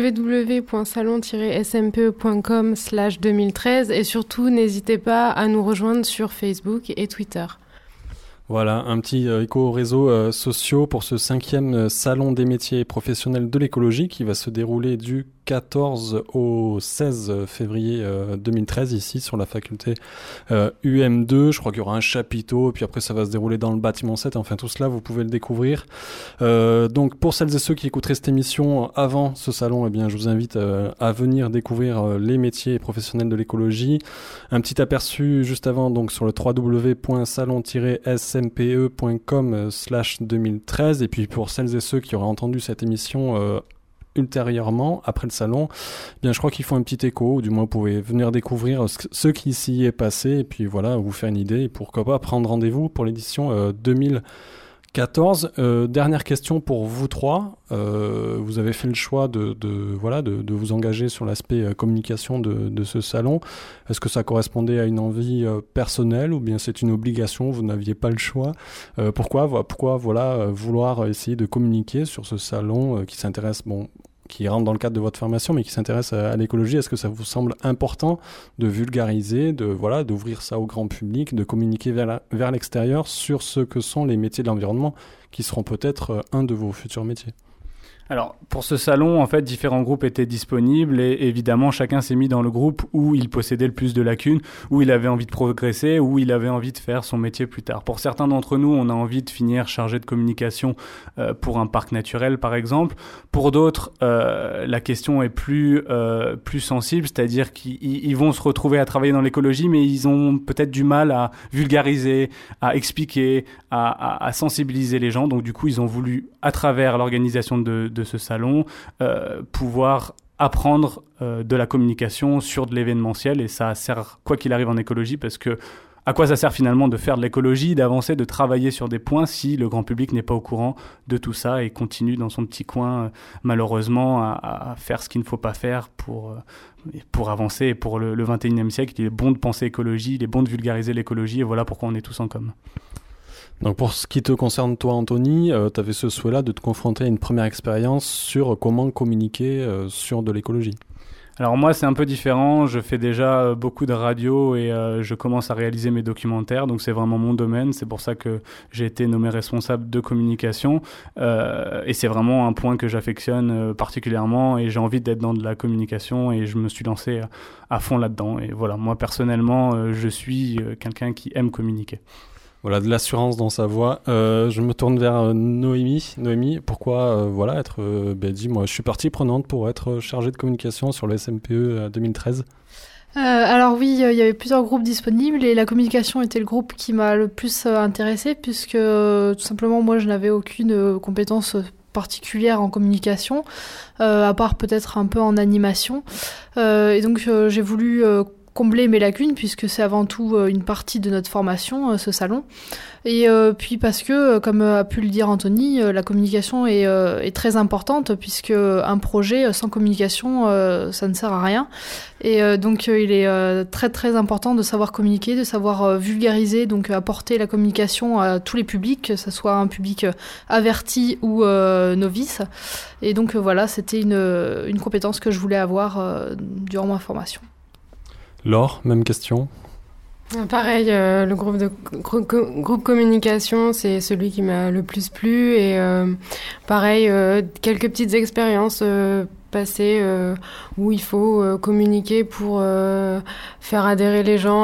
www.salon-smpe.com/2013 et surtout n'hésitez pas à nous rejoindre sur Facebook et Twitter. Voilà, un petit écho aux réseaux sociaux pour ce 5e salon des métiers professionnels de l'écologie qui va se dérouler du 14 au 16 février 2013 ici sur la faculté UM2. Je crois qu'il y aura un chapiteau, puis après ça va se dérouler dans le bâtiment 7. Enfin tout cela, vous pouvez le découvrir. Donc pour celles et ceux qui écouteraient cette émission avant ce salon, eh bien, je vous invite à venir découvrir les métiers professionnels de l'écologie. Un petit aperçu juste avant donc sur le www.salon-sm smpe.com/2013. Et puis pour celles et ceux qui auraient entendu cette émission ultérieurement, après le salon, bien je crois qu'ils font un petit écho, ou du moins vous pouvez venir découvrir ce qui s'y est passé, et puis voilà, vous faire une idée, et pourquoi pas prendre rendez-vous pour l'édition 2014. Dernière question pour vous trois. Vous avez fait le choix de vous engager sur l'aspect communication de ce salon. Est-ce que ça correspondait à une envie personnelle, ou bien c'est une obligation, vous n'aviez pas le choix? Pourquoi vouloir essayer de communiquer sur ce salon qui rentre dans le cadre de votre formation, mais qui s'intéresse à l'écologie? Est-ce que ça vous semble important de vulgariser, d'ouvrir ça au grand public, de communiquer vers l'extérieur sur ce que sont les métiers de l'environnement, qui seront peut-être un de vos futurs métiers? Alors, pour ce salon, en fait, différents groupes étaient disponibles et évidemment, chacun s'est mis dans le groupe où il possédait le plus de lacunes, où il avait envie de progresser, où il avait envie de faire son métier plus tard. Pour certains d'entre nous, on a envie de finir chargé de communication pour un parc naturel, par exemple. Pour d'autres, la question est plus sensible, c'est-à-dire qu'ils vont se retrouver à travailler dans l'écologie, mais ils ont peut-être du mal à vulgariser, à expliquer, à sensibiliser les gens. Donc, du coup, ils ont voulu, à travers l'organisation de ce salon, pouvoir apprendre de la communication sur de l'événementiel, et ça sert quoi qu'il arrive en écologie, parce que à quoi ça sert finalement de faire de l'écologie, d'avancer, de travailler sur des points si le grand public n'est pas au courant de tout ça et continue dans son petit coin malheureusement à faire ce qu'il ne faut pas faire pour avancer. Et pour le 21e siècle, il est bon de penser écologie, il est bon de vulgariser l'écologie, et voilà pourquoi on est tous en commun. Donc pour ce qui te concerne toi, Anthony, tu avais ce souhait-là de te confronter à une première expérience sur comment communiquer sur de l'écologie. Alors moi, c'est un peu différent. Je fais déjà beaucoup de radio et je commence à réaliser mes documentaires. Donc c'est vraiment mon domaine. C'est pour ça que j'ai été nommé responsable de communication. Et c'est vraiment un point que j'affectionne particulièrement. Et j'ai envie d'être dans de la communication et je me suis lancé à fond là-dedans. Et voilà, moi personnellement, je suis quelqu'un qui aime communiquer. Voilà, de l'assurance dans sa voix. Je me tourne vers Noémie. Noémie, pourquoi dis-moi, je suis partie prenante pour être chargée de communication sur le SMPE 2013. Alors oui, il y avait plusieurs groupes disponibles et la communication était le groupe qui m'a le plus intéressée, puisque tout simplement moi je n'avais aucune compétence particulière en communication, à part peut-être un peu en animation. Et donc j'ai voulu combler mes lacunes, puisque c'est avant tout une partie de notre formation, ce salon. Et puis parce que, comme a pu le dire Anthony, la communication est très importante, puisque un projet sans communication, ça ne sert à rien. Et donc il est très très important de savoir communiquer, de savoir vulgariser, donc apporter la communication à tous les publics, que ce soit un public averti ou novice. Et donc voilà, c'était une compétence que je voulais avoir durant ma formation. Laure, même question. Pareil, le groupe communication, c'est celui qui m'a le plus plu. Et pareil, quelques petites expériences passées où il faut communiquer pour faire adhérer les gens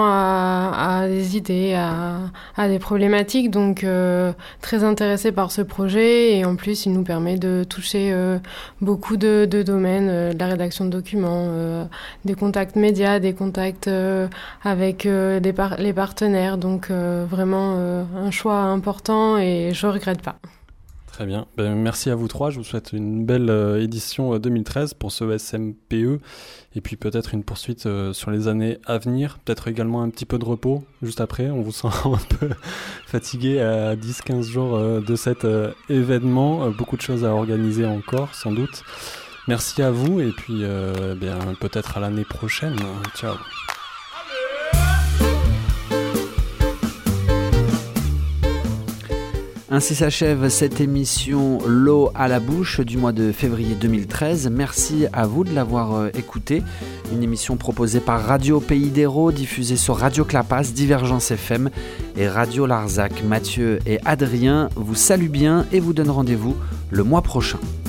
à des idées, à des problématiques. Donc très intéressée par ce projet, et en plus il nous permet de toucher beaucoup de domaines, de la rédaction de documents, des contacts médias, des contacts avec les partenaires. Donc vraiment un choix important et je regrette pas. Très bien. Merci à vous trois. Je vous souhaite une belle édition 2013 pour ce SMPE. Et puis peut-être une poursuite sur les années à venir. Peut-être également un petit peu de repos juste après. On vous sent un peu fatigué à 10-15 jours de cet événement. Beaucoup de choses à organiser encore, sans doute. Merci à vous. Et puis peut-être à l'année prochaine. Ciao. Ainsi s'achève cette émission L'eau à la bouche du mois de février 2013. Merci à vous de l'avoir écouté. Une émission proposée par Radio Pays d'Hérault, diffusée sur Radio Clapas, Divergence FM et Radio Larzac. Mathieu et Adrien vous saluent bien et vous donnent rendez-vous le mois prochain.